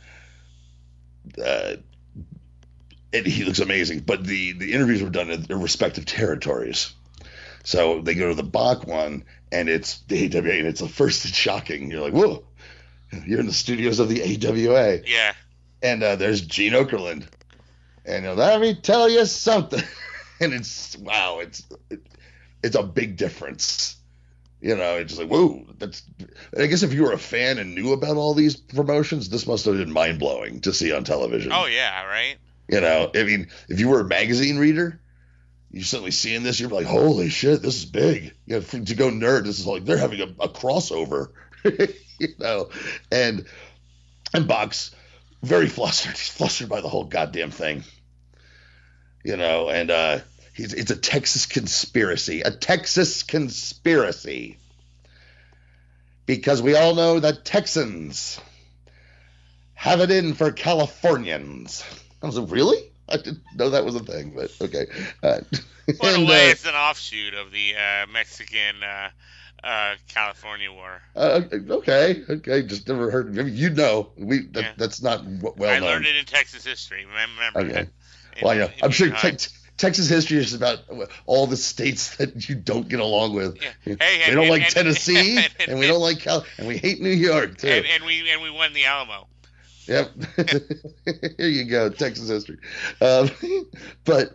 uh, it, he looks amazing. But the, the interviews were done in their respective territories. So they go to the Bach one, and it's the A W A, and it's the first it's shocking. You're like, whoa, you're in the studios of the A W A. Yeah. And uh, there's Gene Okerlund. And uh, let me tell you something. And it's, wow, it's... It, it's a big difference. You know, it's just like, whoa, that's, I guess if you were a fan and knew about all these promotions, this must have been mind blowing to see on television. Oh yeah. Right. You know, I mean, if you were a magazine reader, you're suddenly seeing this, you're like, holy shit, this is big. You know, for, to go nerd, this is like, they're having a, a crossover, you know, and, and Bach's very flustered. He's flustered by the whole goddamn thing, you know, and, uh, It's, it's a Texas conspiracy, a Texas conspiracy, because we all know that Texans have it in for Californians. I was like, really? I didn't know that was a thing, but okay. Uh, well, in and, a way, uh, it's an offshoot of the uh, Mexican uh, uh, California War. Uh, okay, okay, just never heard. You know, we that, Yeah. that's not well known. I learned it in Texas history. Remember Okay. that? In- Well, yeah, in I'm sure Lehigh. te- Texas history is about all the states that you don't get along with. Yeah. We Hey, and- don't and- like and- Tennessee, and, and- we don't like Cal, and we hate New York too. And, and we and we won the Alamo. Yep. Here you go, Texas history. Um, but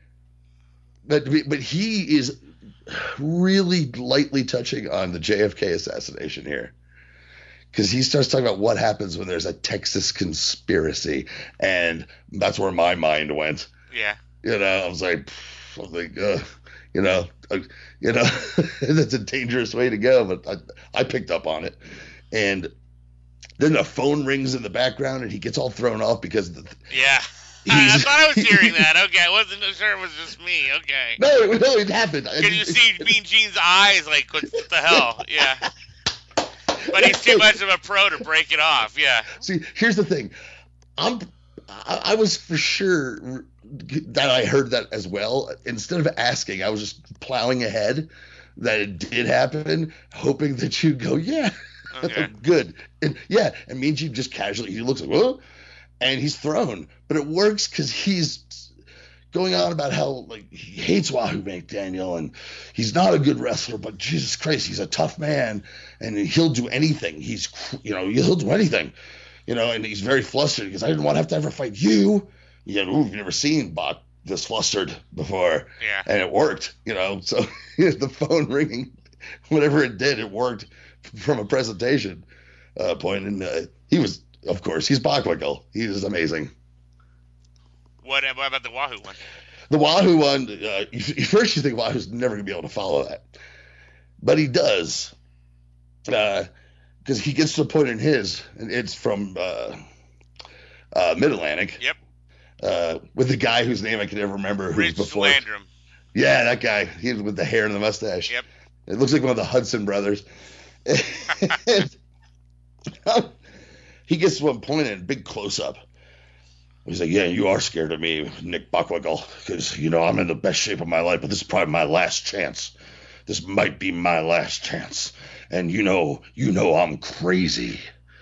but but he is really lightly touching on the J F K assassination here, because he starts talking about what happens when there's a Texas conspiracy, and that's where my mind went. Yeah. You know, I was like, I was like, uh, you know, uh, you know, that's a dangerous way to go, but I, I picked up on it, and then the phone rings in the background, and he gets all thrown off because the, Yeah. I, I thought I was hearing that. Okay, I wasn't sure it was just me. Okay. no, no, it happened. I Can you just- see Mean Gene's eyes? Like, what the hell? Yeah. But he's too much of a pro to break it off. Yeah. See, here's the thing. I'm, I, I was for sure that I heard that as well. Instead of asking, I was just plowing ahead that it did happen, hoping that you'd go, yeah, Okay. good. And yeah, and Mean Gene just casually, he looks like, whoa, and he's thrown. But it works because he's going on about how like he hates Wahoo McDaniel and he's not a good wrestler, but Jesus Christ, he's a tough man and he'll do anything. He's, you know, he'll do anything, you know, and he's very flustered because I didn't want to have to ever fight you. You know, we've never seen Bach this flustered before. Yeah. And it worked, you know, so the phone ringing, whatever it did, it worked from a presentation uh, point. And uh, he was, of course, he's Bockwinkel. He is amazing. What, what about the Wahoo one? The Wahoo one, uh, you, first you think Wahoo's never going to be able to follow that. But he does. because uh, he gets to a point in his, and it's from uh, uh, Mid Atlantic. Yep. Uh, with the guy whose name I can never remember, who Rich was before. Landrum. Yeah, that guy. He was with the hair and the mustache. Yep. It looks like one of the Hudson brothers. And, he gets to one point in a big close up. He's like, "Yeah, you are scared of me, Nick Bockwinkel, because you know I'm in the best shape of my life, but this is probably my last chance. This might be my last chance, and you know, you know I'm crazy."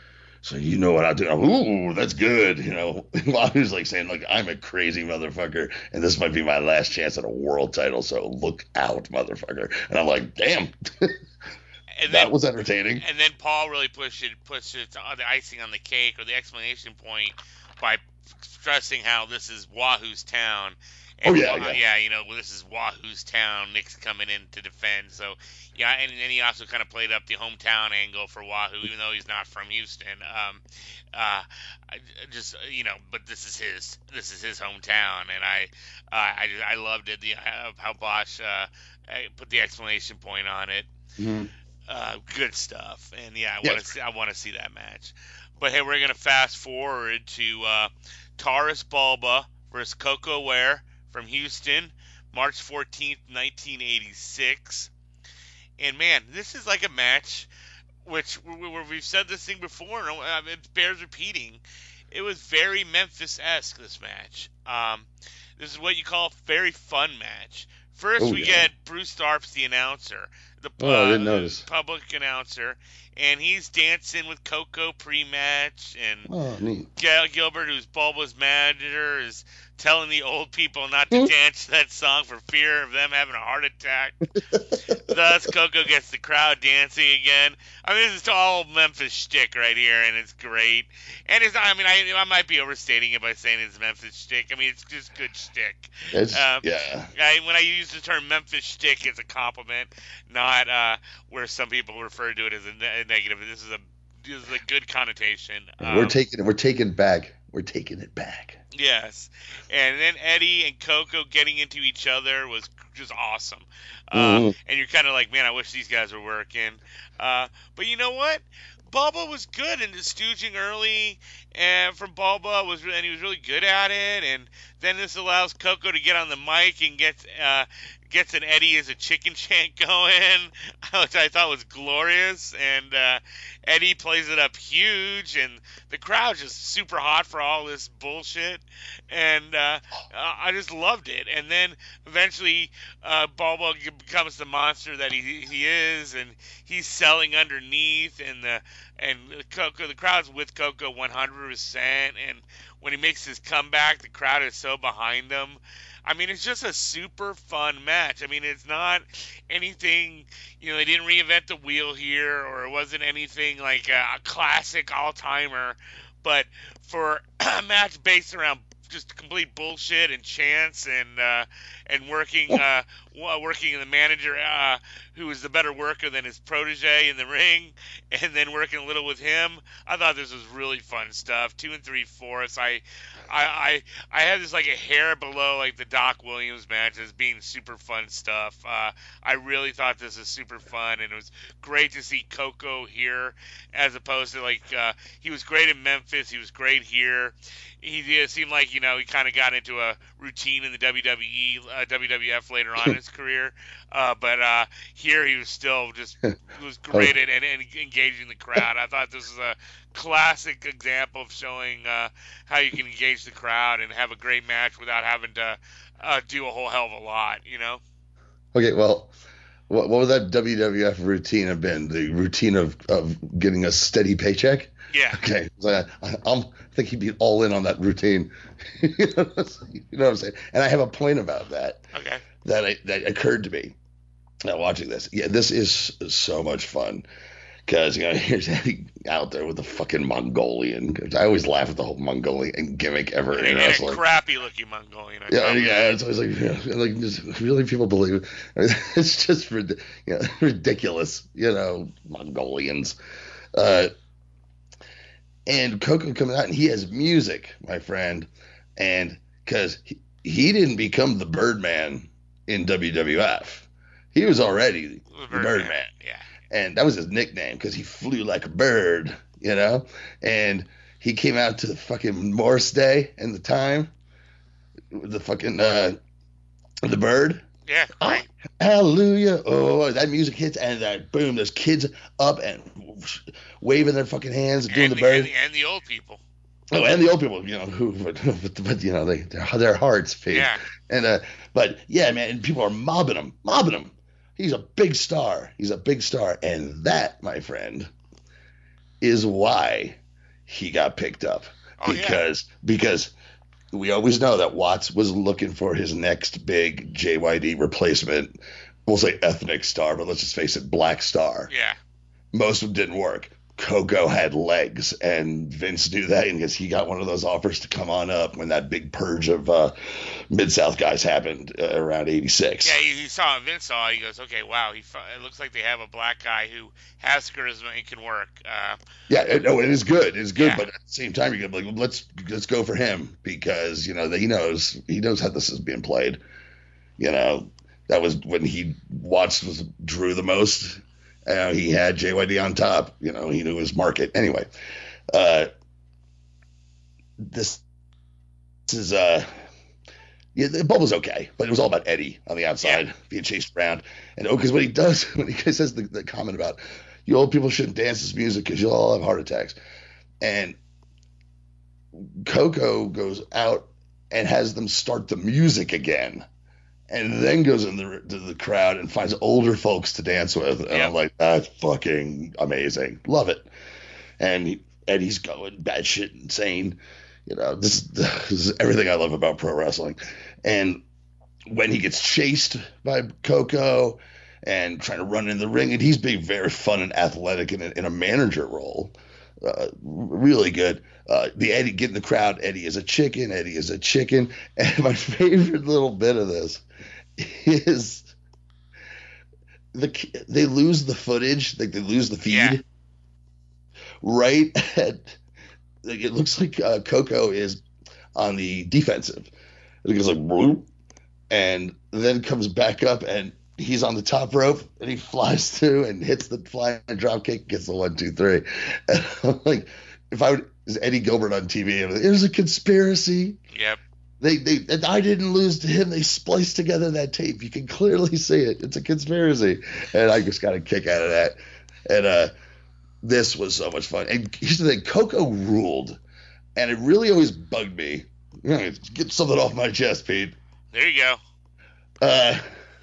So you know what I do? Ooh, that's good. You know, I was like saying, like, I'm a crazy motherfucker, and this might be my last chance at a world title. So look out, motherfucker. And I'm like, damn, and that then, was entertaining. And then Paul really pushed it, pushed it on the icing on the cake, or the exclamation point, by stressing how this is Wahoo's town. And oh yeah, Wah- yeah, yeah. You know, well, this is Wahoo's town. Nick's coming in to defend. So yeah, and then he also kind of played up the hometown angle for Wahoo, even though he's not from Houston. Um, uh, I just you know, but this is his, this is his hometown, and I, uh, I, I loved it. The uh, how Bosch uh, put the exclamation point on it. Mm-hmm. Uh, good stuff, and yeah, I Yeah. want to see, I want to see that match. But hey, we're gonna fast forward to uh, Taurus Bulba versus Coco Ware from Houston, March fourteenth, nineteen eighty-six. And man, this is like a match which where we've said this thing before, and it bears repeating. It was very Memphis-esque, this match. Um, this is what you call a very fun match. First, Oh, we yeah. get Bruce Tharps, the announcer, the Oh, I didn't uh, notice. public announcer, and he's dancing with Coco pre-match, and Oh, neat. Gail Gilbert, who's Bulba's manager, is telling the old people not Hmm. to dance to that song for fear of them having a heart attack. Thus, Coco gets the crowd dancing again. I mean, this is all Memphis shtick right here, and it's great. And it's, I mean, I, I might be overstating it by saying it's Memphis shtick. I mean, it's just good shtick. It's, Um, yeah. I, when I use the term Memphis shtick, it's a compliment, not uh, where some people refer to it as a, ne- a negative. This is a this is a good connotation. we're Um, taking we're taking back. We're taking it back. Yes, and then Eddie and Coco getting into each other was just awesome. Uh, Mhm. And you're kind of like, man, I wish these guys were working. Uh, but you know what? Bubba was good in the stooging early, and from Bubba was and he was really good at it. And then this allows Coco to get on the mic and get uh, gets an Eddie as a chicken chant going, which I thought was glorious. And uh, Eddie plays it up huge, and the crowd's just super hot for all this bullshit. And uh, I just loved it. And then eventually, uh, Bulba becomes the monster that he he is, and he's selling underneath, and the and Coco, the crowd's with Coco one hundred percent. And when he makes his comeback, the crowd is so behind him. I mean, it's just a super fun match. I mean, it's not anything, you know, they didn't reinvent the wheel here, or it wasn't anything like a, a classic all-timer. But for a match based around just complete bullshit and chance and uh, and working uh, working the manager uh, who was the better worker than his protege in the ring, and then working a little with him, I thought this was really fun stuff. Two and three fourths. I I I, I had this like a hair below like the Doc Williams match as being super fun stuff. Uh, I really thought this was super fun, and it was great to see Coco here as opposed to like uh, he was great in Memphis. He was great here. He it seemed like, you know, he kind of got into a routine in the W W E, uh, W W F later on in his career. Uh, but uh, here he was still just was great at, at, at engaging the crowd. I thought this was a classic example of showing uh, how you can engage the crowd and have a great match without having to uh, do a whole hell of a lot, you know? Okay, well, what, what would that W W F routine have been? The routine of, of getting a steady paycheck? Yeah. Okay, so I, I'm, I think he'd be all in on that routine. You know what I'm saying? And I have a point about that. Okay. That I, that occurred to me now watching this. Yeah, this is so much fun because, you know, here's Eddie out there with the fucking Mongolian. I always laugh at the whole Mongolian gimmick ever in And, and wrestling. a crappy looking Mongolian. I Yeah, thought. yeah, it's always like, you know, like just really people believe it. I mean, it's just rid- you know, ridiculous, you know, Mongolians. Uh, and Coco coming out, and he has music, my friend, and because he, he didn't become the Birdman in W W F, he was already the Birdman, Birdman. Yeah. and that was his nickname because he flew like a bird, you know. And he came out to the fucking Morris Day and the time, the fucking uh, the bird. Yeah, right. Oh, hallelujah! Oh, that music hits, and that boom, there's kids up and waving their fucking hands and doing and the, the bird. and the, and the old people. Oh, and the old people, you know, who, but, but, but you know, they, their, their hearts fade. Yeah. And, uh, but yeah, man, and people are mobbing him, mobbing him. He's a big star. He's a big star. And that, my friend, is why he got picked up. Oh, because, yeah. because we always know that Watts was looking for his next big J Y D replacement. We'll say ethnic star, but let's just face it, black star. Yeah. Most of them didn't work. Koko had legs, and Vince knew that because he got one of those offers to come on up when that big purge of uh, Mid-South guys happened uh, around eighty-six. Yeah, he, he saw it. Vince saw it. He goes, okay, wow, he it looks like they have a black guy who has charisma and can work. Uh, yeah, no, it is good. It's good, yeah. But at the same time, you're like, let's let's go for him because you know he knows he knows how this is being played. You know, that was when he watched was drew the most. Uh, he had J Y D on top. You know, he knew his market. Anyway, uh, this, this is uh, yeah, the Bubba's okay, but it was all about Eddie on the outside yeah. being chased around. And oh, because what he does when he says the, the comment about you old people shouldn't dance this music because you'll all have heart attacks, and Koko goes out and has them start the music again. And then goes into the, to the crowd and finds older folks to dance with. And yep. I'm like, that's fucking amazing. Love it. And he, Eddie's going batshit insane. You know, this, this is everything I love about pro wrestling. And when he gets chased by Koko and trying to run in the ring, and he's being very fun and athletic in a, in a manager role. Uh, really good. Uh, the Eddie, get in the crowd. Eddie is a chicken. Eddie is a chicken. And my favorite little bit of this is the they lose the footage, like they lose the feed yeah. right at. Like, it looks like uh, Koko is on the defensive. It goes like whoop, and then comes back up and he's on the top rope and he flies through and hits the flying drop kick, gets the one, two, three. And I'm like, if I would, is Eddie Gilbert on T V? Like, it was a conspiracy. Yep. They, they, and I didn't lose to him. They spliced together that tape. You can clearly see it. It's a conspiracy. And I just got a kick out of that. And, uh, this was so much fun. And here's the thing, Koko ruled. And it really always bugged me. You know, get something off my chest, Pete. There you go. Uh,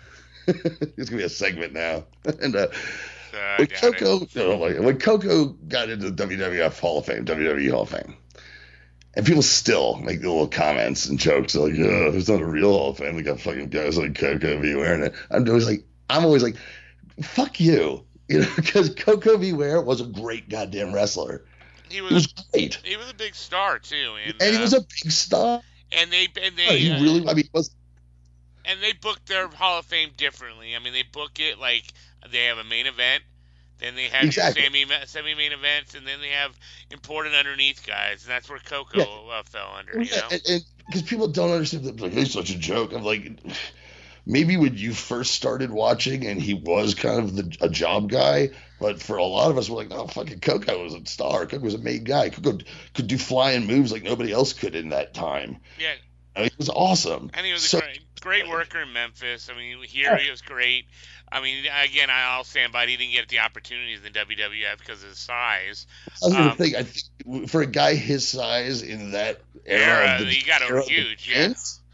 it's gonna be a segment now. And uh, uh when Koko, no, like, when Koko got into the W W F Hall of Fame, W W E Hall of Fame, and people still make little comments and jokes like, "Oh, it's not a real Hall of Fame. We got fucking guys like Koko B. Ware in it." I'm always like, I'm always like, "Fuck you," you know, because Koko B. Ware was a great goddamn wrestler. He was, he was great. He was a big star too, and, and he uh, was a big star. And they and they oh, he uh, really, I mean, was. And they book their Hall of Fame differently. I mean, they book it like they have a main event, then they have exactly. semi semi main events, and then they have important underneath guys, and that's where Koko yeah. uh, fell under. You yeah, know, and because people don't understand that, like, he's such a joke. I'm like, maybe when you first started watching, and he was kind of the, a job guy, but for a lot of us, we're like, no, fucking Koko was a star. Koko was a main guy. Koko could do flying moves like nobody else could in that time. Yeah. I mean, he was awesome. And he was so, a great, great worker in Memphis. I mean, here he was great. I mean, again, I'll stand by it. He didn't get the opportunities in the W W F because of his size. I was gonna um, think. I think for a guy his size in that era, era of the, he got era a huge. Yeah.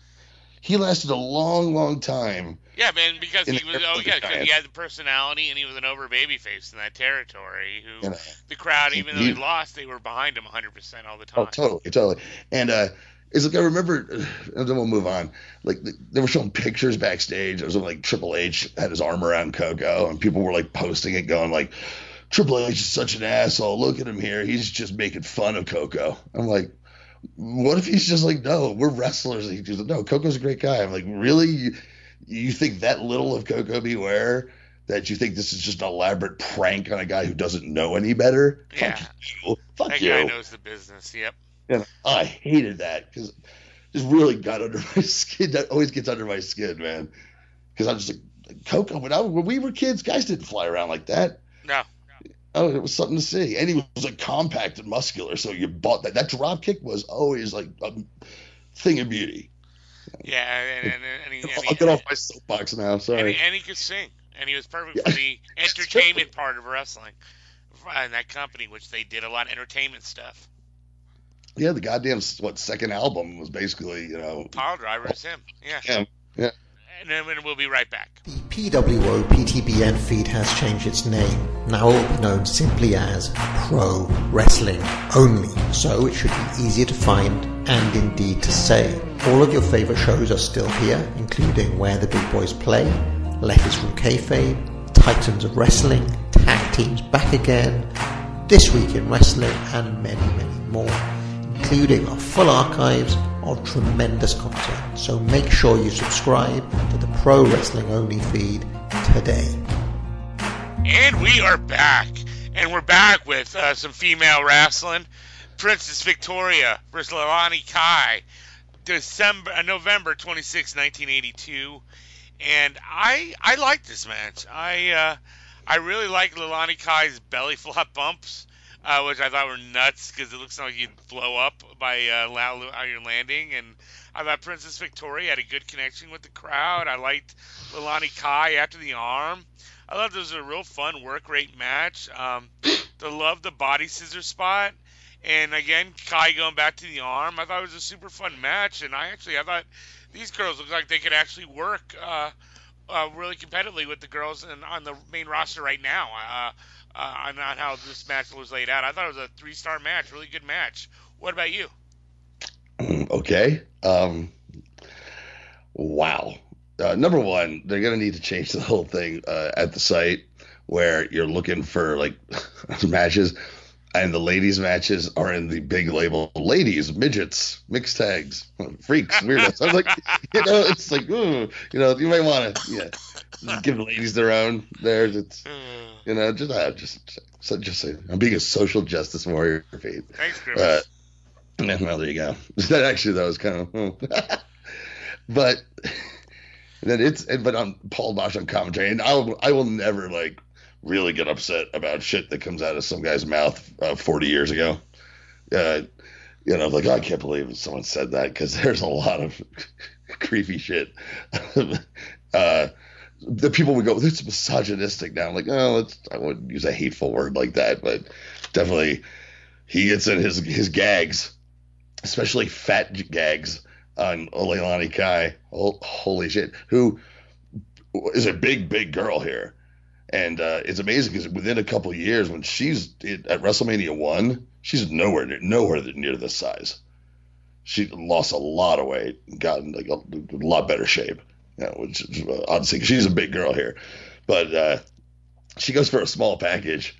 He lasted a long, long time. Yeah, man, because he was. Oh, yeah, because he Giants. had the personality and he was an over babyface in that territory. Who You know, the crowd, he- even though he he- lost, they were behind him one hundred percent all the time. Oh, totally, totally. And uh, it's like I remember, and then we'll move on. Like they were showing pictures backstage. It was when, like Triple H had his arm around Koko, and people were like posting it, going like, "Triple H is such an asshole. Look at him here. He's just making fun of Koko." I'm like, what if he's just like, no, we're wrestlers? He's just like, no, Koko's a great guy. I'm like, really? You, you think that little of Koko B. Ware? That you think this is just an elaborate prank on a guy who doesn't know any better? Yeah. Fuck you. Fuck That you. guy knows the business. Yep. And I hated that because it just really got under my skin. That always gets under my skin, man. Because I'm just like, Koko, when, I, when we were kids, guys didn't fly around like that. No. Oh, it was something to see. And he was like compact and muscular, so you bought that. That drop kick was always like a thing of beauty. Yeah, and, and, and, he, and I'll he, get off my soapbox now. Sorry. And he, and he could sing, and he was perfect Yeah. for the entertainment part of wrestling, in that company, which they did a lot of entertainment stuff. Yeah, the goddamn what second album was basically, you know, Pile Driver is him. Yeah. Yeah. Yeah. And then we'll be right back. The P W O P T B N feed has changed its name. Now it will be known simply as Pro Wrestling Only, so it should be easier to find and indeed to say. All of your favorite shows are still here, including Where the Big Boys Play, Letters from Kayfabe, Titans of Wrestling, Tag Teams Back Again, This Week in Wrestling, and many, many more, including our full archives of tremendous content. So make sure you subscribe to the Pro Wrestling Only feed today. And we are back. And we're back with uh, some female wrestling. Princess Victoria versus Leilani Kai. December, uh, November twenty-sixth, nineteen eighty-two. And I I like this match. I uh, I really like Leilani Kai's belly flop bumps. Uh, which I thought were nuts because it looks like you'd blow up by uh, how you're landing. And I thought Princess Victoria had a good connection with the crowd. I liked Leilani Kai after the arm. I thought this was a real fun work rate match. Um, I love the body scissor spot. And again, Kai going back to the arm. I thought it was a super fun match. And I actually, I thought these girls looked like they could actually work uh, uh, really competitively with the girls in, on the main roster right now. Uh, Uh, on, on how this match was laid out. I thought it was a three-star match, really good match. What about you? Okay. Um, wow. Uh, number one, they're going to need to change the whole thing uh, at the site where you're looking for like matches, and the ladies' matches are in the big label ladies, midgets, mixed tags, freaks, weirdos. I was like, you know, it's like, ooh, you know, you might want to, yeah, just give the ladies their own there. It's, you know, just, uh, just, so just say, I'm being a social justice warrior, Pete. Thanks, Chris. Uh, well, there you go. That actually, that was kind of, hmm. But then it's, but on Paul Bosch on commentary, and I will, I will never like really get upset about shit that comes out of some guy's mouth uh, forty years ago. Uh, you know, like, oh, I can't believe someone said that, because there's a lot of creepy shit. uh, the people would go, it's misogynistic now. I'm like, oh, let's, I wouldn't use a hateful word like that, but definitely he gets in his, his gags, especially fat gags on Leilani Kai. Oh, holy shit. Who is a big, big girl here. And uh, it's amazing because within a couple of years, when she's at WrestleMania one, she's nowhere near, nowhere near this size. She lost a lot of weight and gotten like a, a lot better shape. You know, which is uh, odd to see, 'cause she's a big girl here. But uh, she goes for a small package.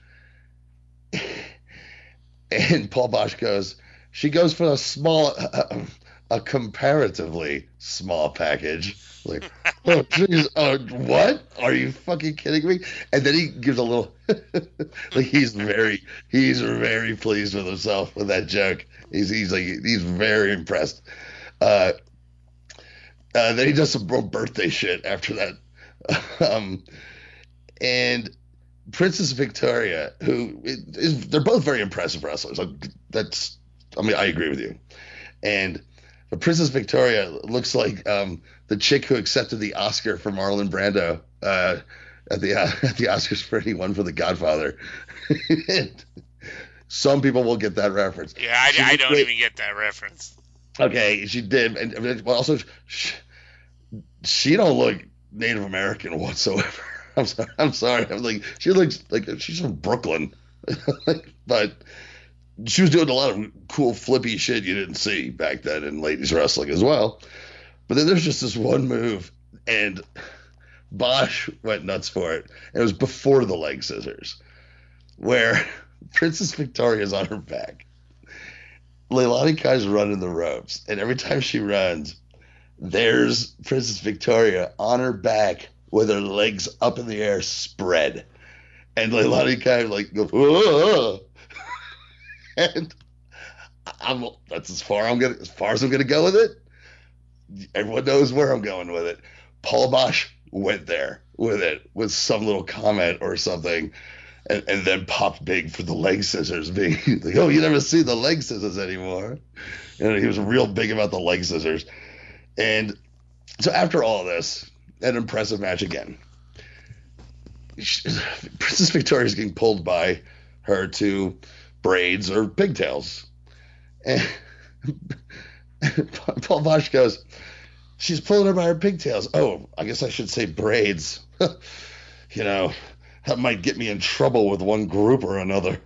And Paul Bosch goes, she goes for a small, uh, a comparatively small package. Like, oh, geez, uh, what? Are you fucking kidding me? And then he gives a little, like he's very, he's very pleased with himself with that joke. He's, he's like, he's very impressed. Uh, Uh, then he does some birthday shit after that. Um, and Princess Victoria, who is, they're both very impressive wrestlers. Like, that's, I mean, I agree with you. And but Princess Victoria looks like um, the chick who accepted the Oscar for Marlon Brando uh, at the uh, at the Oscars for he won for The Godfather. Some people will get that reference. Yeah, I, I don't great. even get that reference. Okay, she did, and also she, she don't look Native American whatsoever. I'm sorry. I'm sorry. I'm like, she looks like she's from Brooklyn, but she was doing a lot of cool flippy shit you didn't see back then in ladies wrestling as well. But then there's just this one move, and Bosch went nuts for it. And it was before the leg scissors, where Princess Victoria's on her back. Leilani Kai's running the ropes, and every time she runs, there's Princess Victoria on her back with her legs up in the air, spread, and Leilani Kai like goes, whoa. And I'm that's as far I'm gonna as far as I'm gonna go with it. Everyone knows where I'm going with it. Paul Bosch went there with it with some little comment or something, and, and then popped big for the leg scissors, being like, oh, you never see the leg scissors anymore. And he was real big about the leg scissors. And so after all this, an impressive match again. She, Princess Victoria is getting pulled by her to braids or pigtails. And Paul Boesch goes, she's pulling her by her pigtails. Oh, I guess I should say braids. You know, that might get me in trouble with one group or another.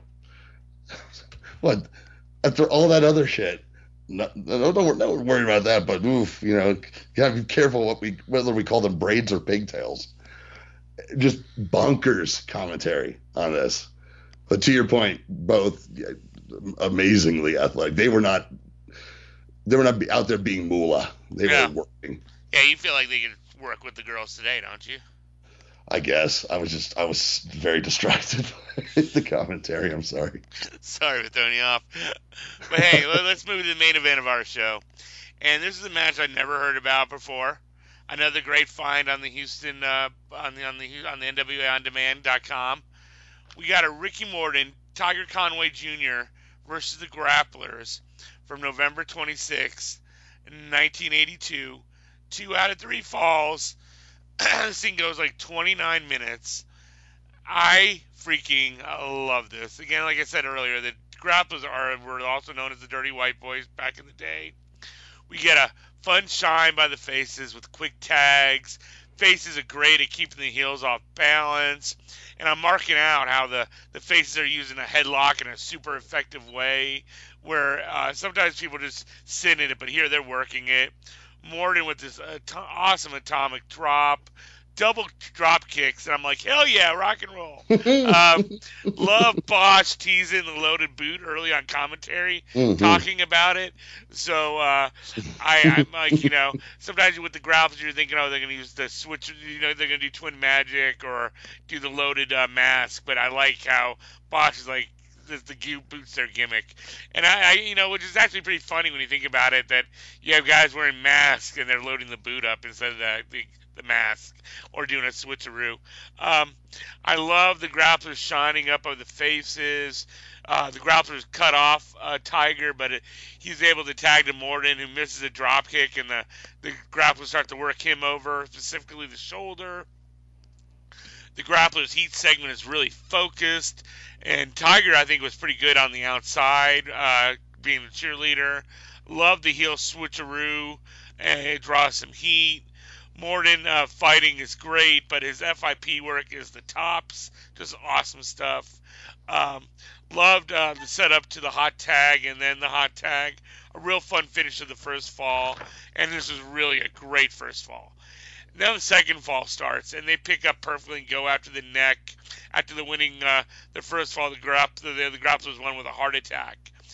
What? After all that other shit. No, no, don't, don't worry about that, but oof, you know, gotta be careful what we whether we call them braids or pigtails. Just bonkers commentary on this. But to your point, both amazingly athletic. They were not they were not out there being moolah. They yeah. were working. Yeah, you feel like they could work with the girls today, don't you? I guess. I was just I was very distracted by the commentary. I'm sorry. Sorry for throwing you off. But hey, let's move to the main event of our show. And this is a match I'd never heard about before. Another great find on the Houston uh, on the on the on the N W A On Demand dot com. We got a Ricky Morton, Tiger Conway Junior versus the Grapplers from November twenty-sixth, nineteen eighty-two. Two out of three falls. This thing goes like twenty-nine minutes. I freaking love this. Again, like I said earlier, the Grapplers are were also known as the Dirty White Boys back in the day. We get a fun shine by the faces with quick tags. Faces are great at keeping the heels off balance. And I'm marking out how the, the faces are using a headlock in a super effective way where uh, sometimes people just sit in it, but here they're working it. Morton with this uh, t- awesome atomic drop, double drop kicks, and I'm like, hell yeah, rock and roll. um, love Bosch teasing the loaded boot early on commentary, mm-hmm. talking about it. So uh, I, I'm like, you know, sometimes with the grapplers you're thinking, oh, they're going to use the switch, you know, they're going to do twin magic or do the loaded uh, mask. But I like how Bosch is like, the, the boots their gimmick. And I, I, you know, which is actually pretty funny when you think about it, that you have guys wearing masks and they're loading the boot up instead of the, the, the mask or doing a switcheroo. Um, I love the grapplers shining up of the faces. Uh, the grapplers cut off uh, Tiger, but it, he's able to tag to Morton, who misses a drop kick, and the, the grapplers start to work him over, specifically the shoulder. The grapplers' heat segment is really focused, and Tiger, I think, was pretty good on the outside, uh, being the cheerleader. Love the heel switcheroo, and it draws some heat. Morton uh, fighting is great, but his F I P work is the tops. Just awesome stuff. Um, loved uh, the setup to the hot tag, and then the hot tag. A real fun finish of the first fall, and this was really a great first fall. Now the second fall starts, and they pick up perfectly and go after the neck. After the winning, uh, the first fall, the, grap- the, the grapplers won with a heart attack.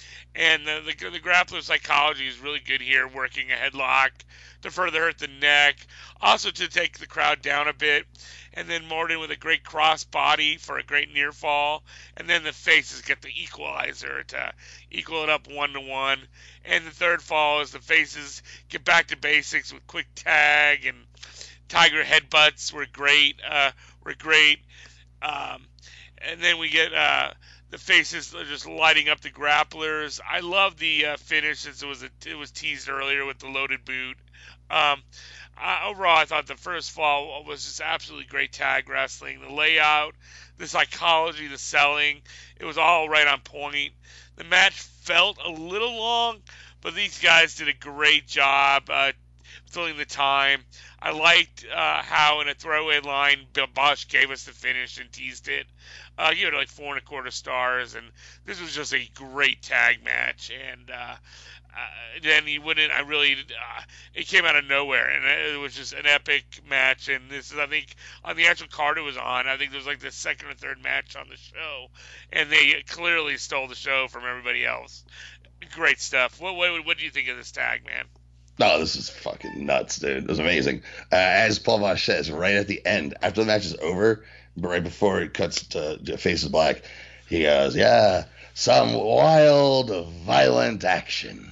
And the, the, the grappler psychology is really good here, working a headlock to further hurt the neck, also to take the crowd down a bit. And then Morton with a great cross body for a great near fall. And then the faces get the equalizer to equal it up one to one. And the third fall is the faces get back to basics with quick tag, and Tiger headbutts were great. Uh, were great. Um, and then we get uh, the faces just lighting up the grapplers. I love the uh, finish, since it was a, it was teased earlier with the loaded boot. Um, I, overall, I thought the first fall was just absolutely great tag wrestling. The layout, the psychology, the selling, it was all right on point. The match felt a little long, but these guys did a great job uh, filling the time. I liked uh, how in a throwaway line, Bill Bosch gave us the finish and teased it. Uh, he had like four and a quarter stars, and this was just a great tag match. And uh, uh, then he wouldn't. I really, uh, it came out of nowhere, and it was just an epic match. And this is, I think, on the actual card it was on, I think there was like the second or third match on the show, and they clearly stole the show from everybody else. Great stuff. What what, what do you think of this tag, man? No, this is fucking nuts, dude. It was amazing. Uh, as Paul Boesch says, right at the end, after the match is over, right before it cuts to, to Faces Black, he goes, yeah, some wild, violent action.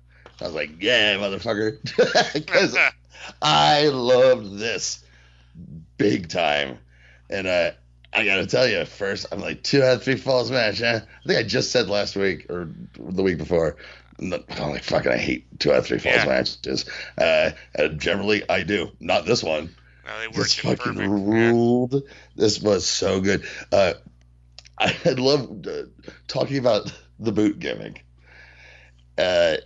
I was like, yeah, motherfucker. Because I loved this big time. And uh, I gotta tell you, first, I'm like, two out of three falls match, huh? I think I just said last week or the week before. I'm like, fucking, I hate two out of three falls yeah. matches. Uh, and generally, I do. Not this one. No, they this fucking perfect. ruled. Yeah. This was so good. Uh, I had loved uh, talking about the boot gimmick. Uh,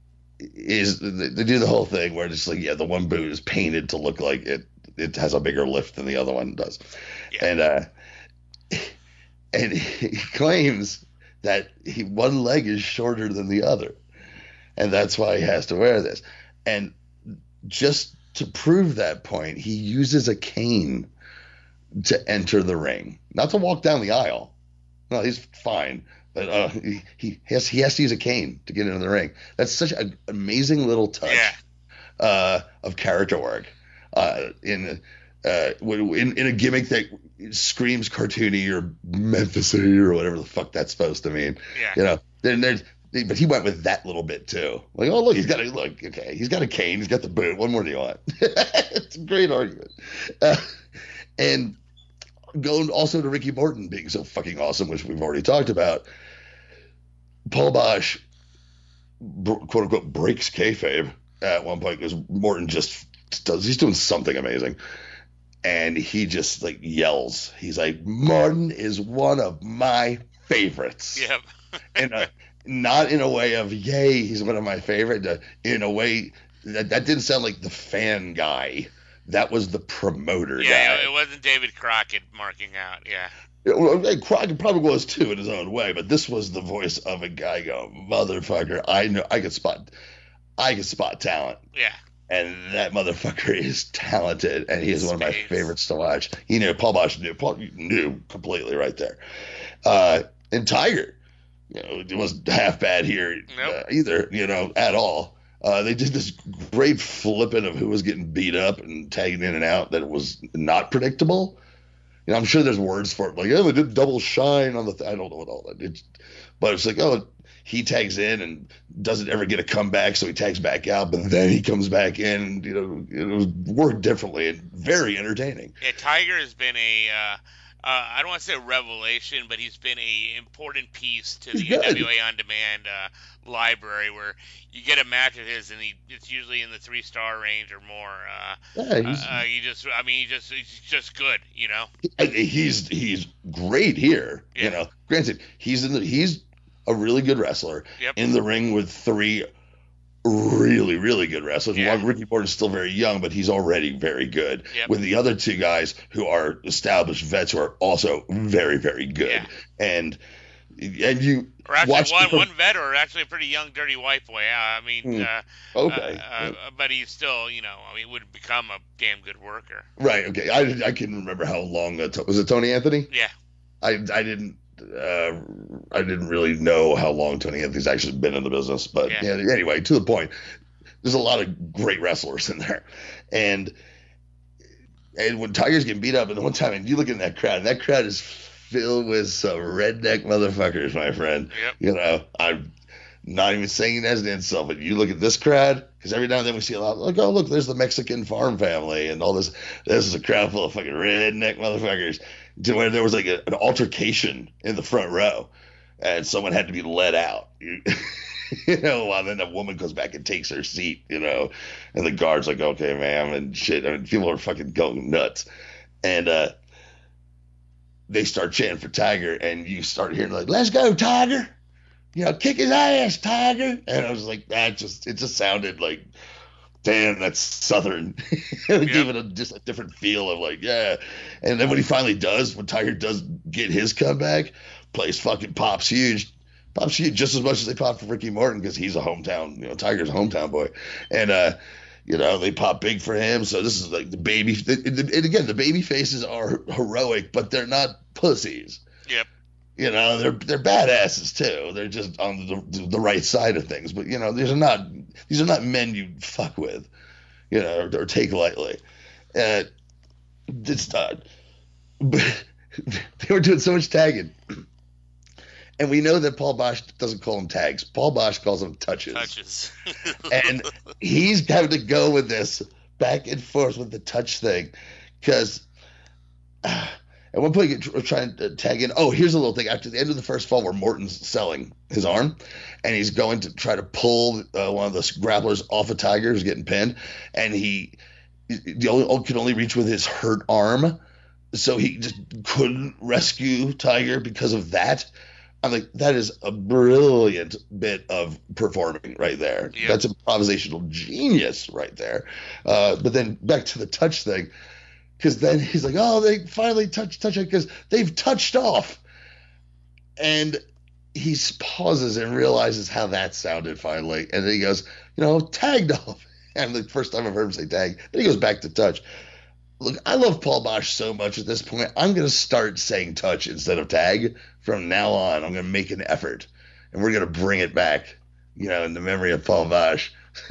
is they do the whole thing where it's like, yeah, the one boot is painted to look like it it has a bigger lift than the other one does. Yeah. And uh, and he claims that he one leg is shorter than the other, and that's why he has to wear this. And just to prove that point, he uses a cane to enter the ring, not to walk down the aisle. No, he's fine, but uh, he, he has he has to use a cane to get into the ring. That's such an amazing little touch yeah. uh, of character work. Uh, in, uh, in in a gimmick that screams cartoony or Memphis or whatever the fuck that's supposed to mean, yeah. you know. Then there's, but he went with that little bit too. Like, oh look, he's got a look. Okay, he's got a cane, he's got the boot. What more do you want? It's a great argument. Uh, and going also to Ricky Morton being so fucking awesome, which we've already talked about. Paul Bosch, quote unquote, breaks kayfabe at one point because Morton just does, he's doing something amazing. And he just like yells. He's like, Morton is one of my favorites. Yep. and uh, not in a way of, yay, he's one of my favorite. Uh, in a way that, that didn't sound like the fan guy. That was the promoter yeah, guy. It wasn't David Crockett marking out. Yeah. Well, Crockett probably was too in his own way, but this was the voice of a guy going, motherfucker, I know I could spot I could spot talent. Yeah. And that motherfucker is talented, and he is Space. one of my favorites to watch. He knew, Paul Bosch knew, Paul knew completely right there. Uh, and Tiger, you know, it wasn't half bad here nope. uh, either, you know, at all. Uh, they did this great flipping of who was getting beat up and tagging in and out that was not predictable. You know, I'm sure there's words for it, like, oh, they did double shine on the. Th-. I don't know what all that is, but it's like, oh, he tags in and doesn't ever get a comeback, so he tags back out, but then he comes back in. And, you know, it was worked differently and very entertaining. Yeah, Tiger has been a. Uh... Uh, I don't want to say a revelation, but he's been a important piece to the He's good. N W A On Demand uh, library, where you get a match of his, and he, it's usually in the three star range or more. Uh, yeah, he's, uh, he just, I mean, he just, he's just good, you know. He's he's great here. Yeah. You know, granted, he's in the he's a really good wrestler yep. in the ring with three really, really good wrestlers. Yeah. While Ricky Morton's still very young, but he's already very good. Yep. With the other two guys who are established vets who are also very, very good. Yeah. And and you or actually watch one, the, one vet or actually a pretty young dirty white boy. I mean, mm, uh, okay, uh, uh, but he's still, you know, I mean, would become a damn good worker. Right. Okay. I I can remember how long that was. It Tony Anthony? Yeah. I I didn't. Uh, I didn't really know how long Tony Anthony's actually been in the business, but yeah. Yeah, anyway, to the point, there's a lot of great wrestlers in there, and and when Tiger's getting beat up, and one time, and you look in that crowd, and that crowd is filled with some redneck motherfuckers, my friend. Yep. You know, I'm not even saying it as an insult, but you look at this crowd, because every now and then we see a lot, like, oh, look, there's the Mexican farm family, and all this. This is a crowd full of fucking redneck motherfuckers. To where there was like a, an altercation in the front row, and someone had to be let out. You, you know, and then the woman goes back and takes her seat, you know, and the guard's like, okay, ma'am, and shit. I mean, people are fucking going nuts. And uh, they start chanting for Tiger, and you start hearing like, let's go, Tiger. You know, kick his ass, Tiger. And I was like, that just, it just sounded like, damn, that's Southern. It would give it a, just a different feel of like, yeah. And then when he finally does, when Tiger does get his comeback, place fucking pops huge. Pops huge just as much as they pop for Ricky Morton because he's a hometown, you know, Tiger's a hometown boy. And, uh, you know, they pop big for him. So this is like the baby. And again, the baby faces are heroic, but they're not pussies. Yep. You know, they're they're badasses too. They're just on the the right side of things. But you know, these are not these are not men you fuck with, you know, or, or take lightly. Uh, it's not. But they were doing so much tagging, and we know that Paul Bosch doesn't call them tags. Paul Bosch calls them touches. Touches. And he's having to go with this back and forth with the touch thing, because. Uh, At one point, you're trying to tag in. Oh, here's a little thing. After the end of the first fall, where Morton's selling his arm, and he's going to try to pull uh, one of the grapplers off of Tiger who's getting pinned, and he the only, can only reach with his hurt arm, so he just couldn't rescue Tiger because of that. I'm like, that is a brilliant bit of performing right there. Yep. That's improvisational genius right there. Uh, but then back to the touch thing, because then he's like, oh, they finally touch touch it because they've touched off. And he pauses and realizes how that sounded finally. And then he goes, you know, tagged off. And the first time I've heard him say tag. Then he goes back to touch. Look, I love Paul Boesch so much at this point. I'm going to start saying touch instead of tag from now on. I'm going to make an effort, and we're going to bring it back, you know, in the memory of Paul Boesch.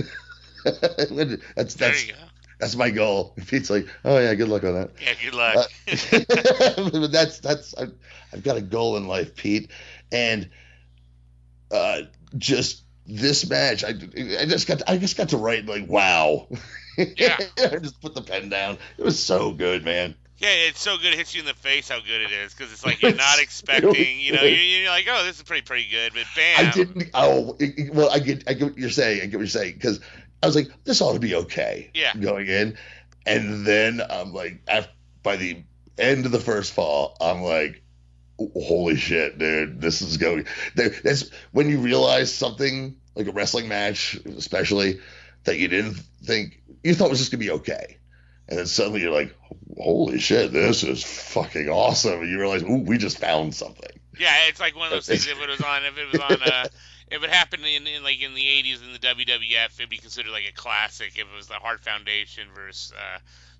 that's that's that's my goal. Pete's like, oh yeah, good luck on that. Yeah, good luck. Uh, but that's that's I've, I've got a goal in life, Pete, and uh, just this match, I I just got to, I just got to write like wow. Yeah. I just put the pen down. It was so good, man. Yeah, it's so good. It hits you in the face how good it is, because it's like you're not expecting, you know, you're, you're like, oh, this is pretty pretty good, but bam. I didn't. Oh, it, it, well, I get, I get what you're saying. I get what you're saying, because I was like, this ought to be okay. Yeah. Going in, and then I'm like, after, by the end of the first fall, I'm like, holy shit, dude, this is going. There, that's when you realize something like a wrestling match, especially, that you didn't think, you thought was just gonna be okay, and then suddenly you're like, holy shit, this is fucking awesome, and you realize, ooh, we just found something. Yeah, it's like one of those things. If it was on, if it was on, uh, if it happened in, in like in the eighties in the W W F, it'd be considered like a classic. If it was the Hart Foundation versus uh,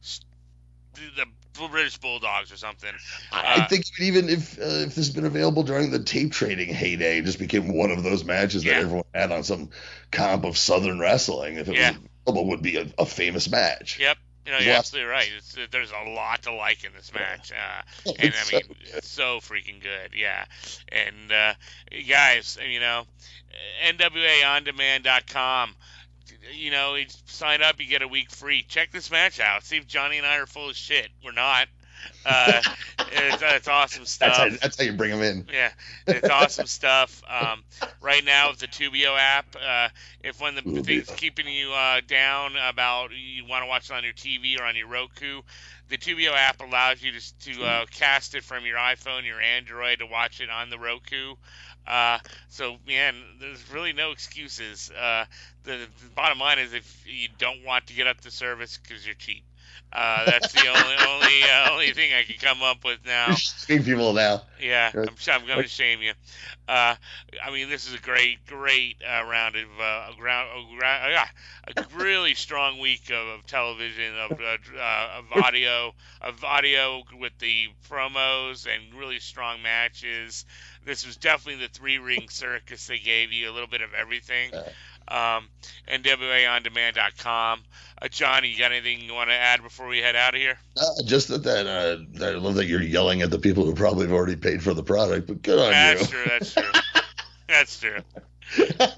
the British Bulldogs or something. I uh, think even if uh, if this had been available during the tape trading heyday, it just became one of those matches yeah. that everyone had on some comp of Southern wrestling. If it yeah. was available, would be a, a famous match. Yep. You know, you're yeah. absolutely right. It's, there's a lot to like in this match, uh, and I mean, it's so freaking good, yeah. And uh, guys, you know, N W A on demand dot com. You know, you sign up, you get a week free. Check this match out. See if Johnny and I are full of shit. We're not. Uh, it's, it's awesome stuff. That's how, that's how you bring them in. Yeah, it's awesome stuff. Um, right now with the Tubio app, uh, if one of the things keeping you uh, down about you want to watch it on your T V or on your Roku, the Tubio app allows you to, to uh, cast it from your iPhone, your Android, to watch it on the Roku. Uh, so, man, there's really no excuses. Uh, the, the bottom line is if you don't want to get up the service because you're cheap. Uh, that's the only only uh, only thing I can come up with now. Shame people now. Yeah, I'm, I'm going to shame you. Uh, I mean, this is a great, great uh, round of uh, ground, uh, a really strong week of, of television, of, uh, uh, of audio, of audio with the promos and really strong matches. This was definitely the three-ring circus they gave you, a little bit of everything. Um, N W A on demand dot com. Uh, Johnny, you got anything you want to add before we head out of here? Uh, just that, that, uh, that I love that you're yelling at the people who probably have already paid for the product, but good on that's you. True, that's true. That's true.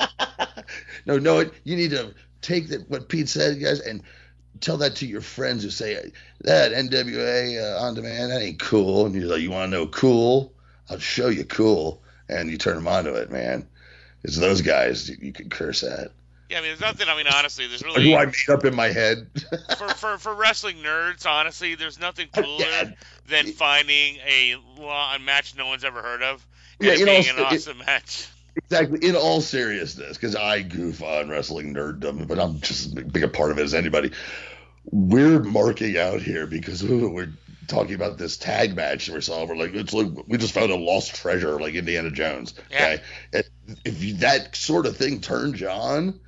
no, no, you need to take that, what Pete said, guys, and tell that to your friends who say, that N W A uh, on demand, that ain't cool. And you're like, you want to know cool? I'll show you cool. And you turn them onto it, man. It's those guys you, you can curse at. Yeah, I mean, there's nothing. I mean, honestly, there's really. Who I made up in my head. for, for for wrestling nerds, honestly, there's nothing cooler yeah. than finding a, a match no one's ever heard of and yeah, it you being know, an it, awesome match. Exactly. In all seriousness, because I goof on wrestling nerddom, but I'm just as big a part of it as anybody. We're marking out here because we're talking about this tag match we saw. We're like, it's like we just found a lost treasure, like Indiana Jones. Yeah. Okay, if you, that sort of thing turns you on,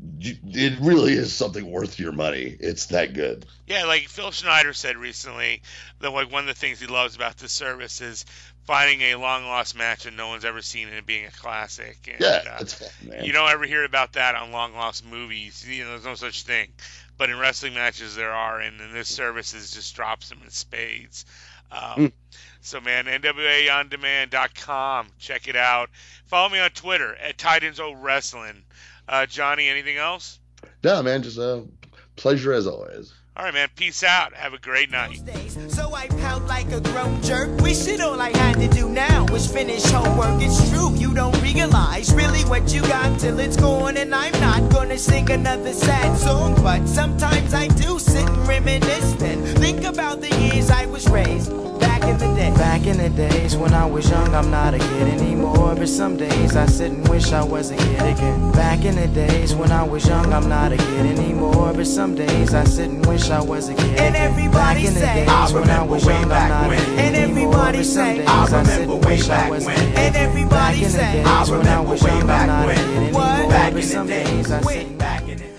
it really is something worth your money. It's that good. Yeah, like Phil Schneider said recently, that like one of the things he loves about this service is finding a long lost match that no one's ever seen and it being a classic. And, yeah, uh, that's fun, man. You don't ever hear about that on long lost movies. You know, there's no such thing. But in wrestling matches there are, and, and this service is just drops them in spades. Um, mm. So, man, N W A on demand dot com. Check it out. Follow me on Twitter at Titans O Wrestling. Uh, Johnny, anything else? No, man, just a pleasure as always. All right, man. Peace out. Have a great night. So I pout like a grown jerk. Wishing all I had to do now was finish homework. It's true, you don't realize really what you got till it's gone. And I'm not gonna sing another sad song, but sometimes I do sit and reminisce and think about the years I was raised. Back in the day. Back in the days when I was young, I'm not a kid anymore. But some days I sit and wish I was a kid again. Back in the days when I was young, I'm not a kid anymore. But some days I sit and wish I was a kid. And everybody say, I remember way back when. And everybody say, I remember way back when. And everybody say, I remember way back when. What? Back in the days, I sit back in the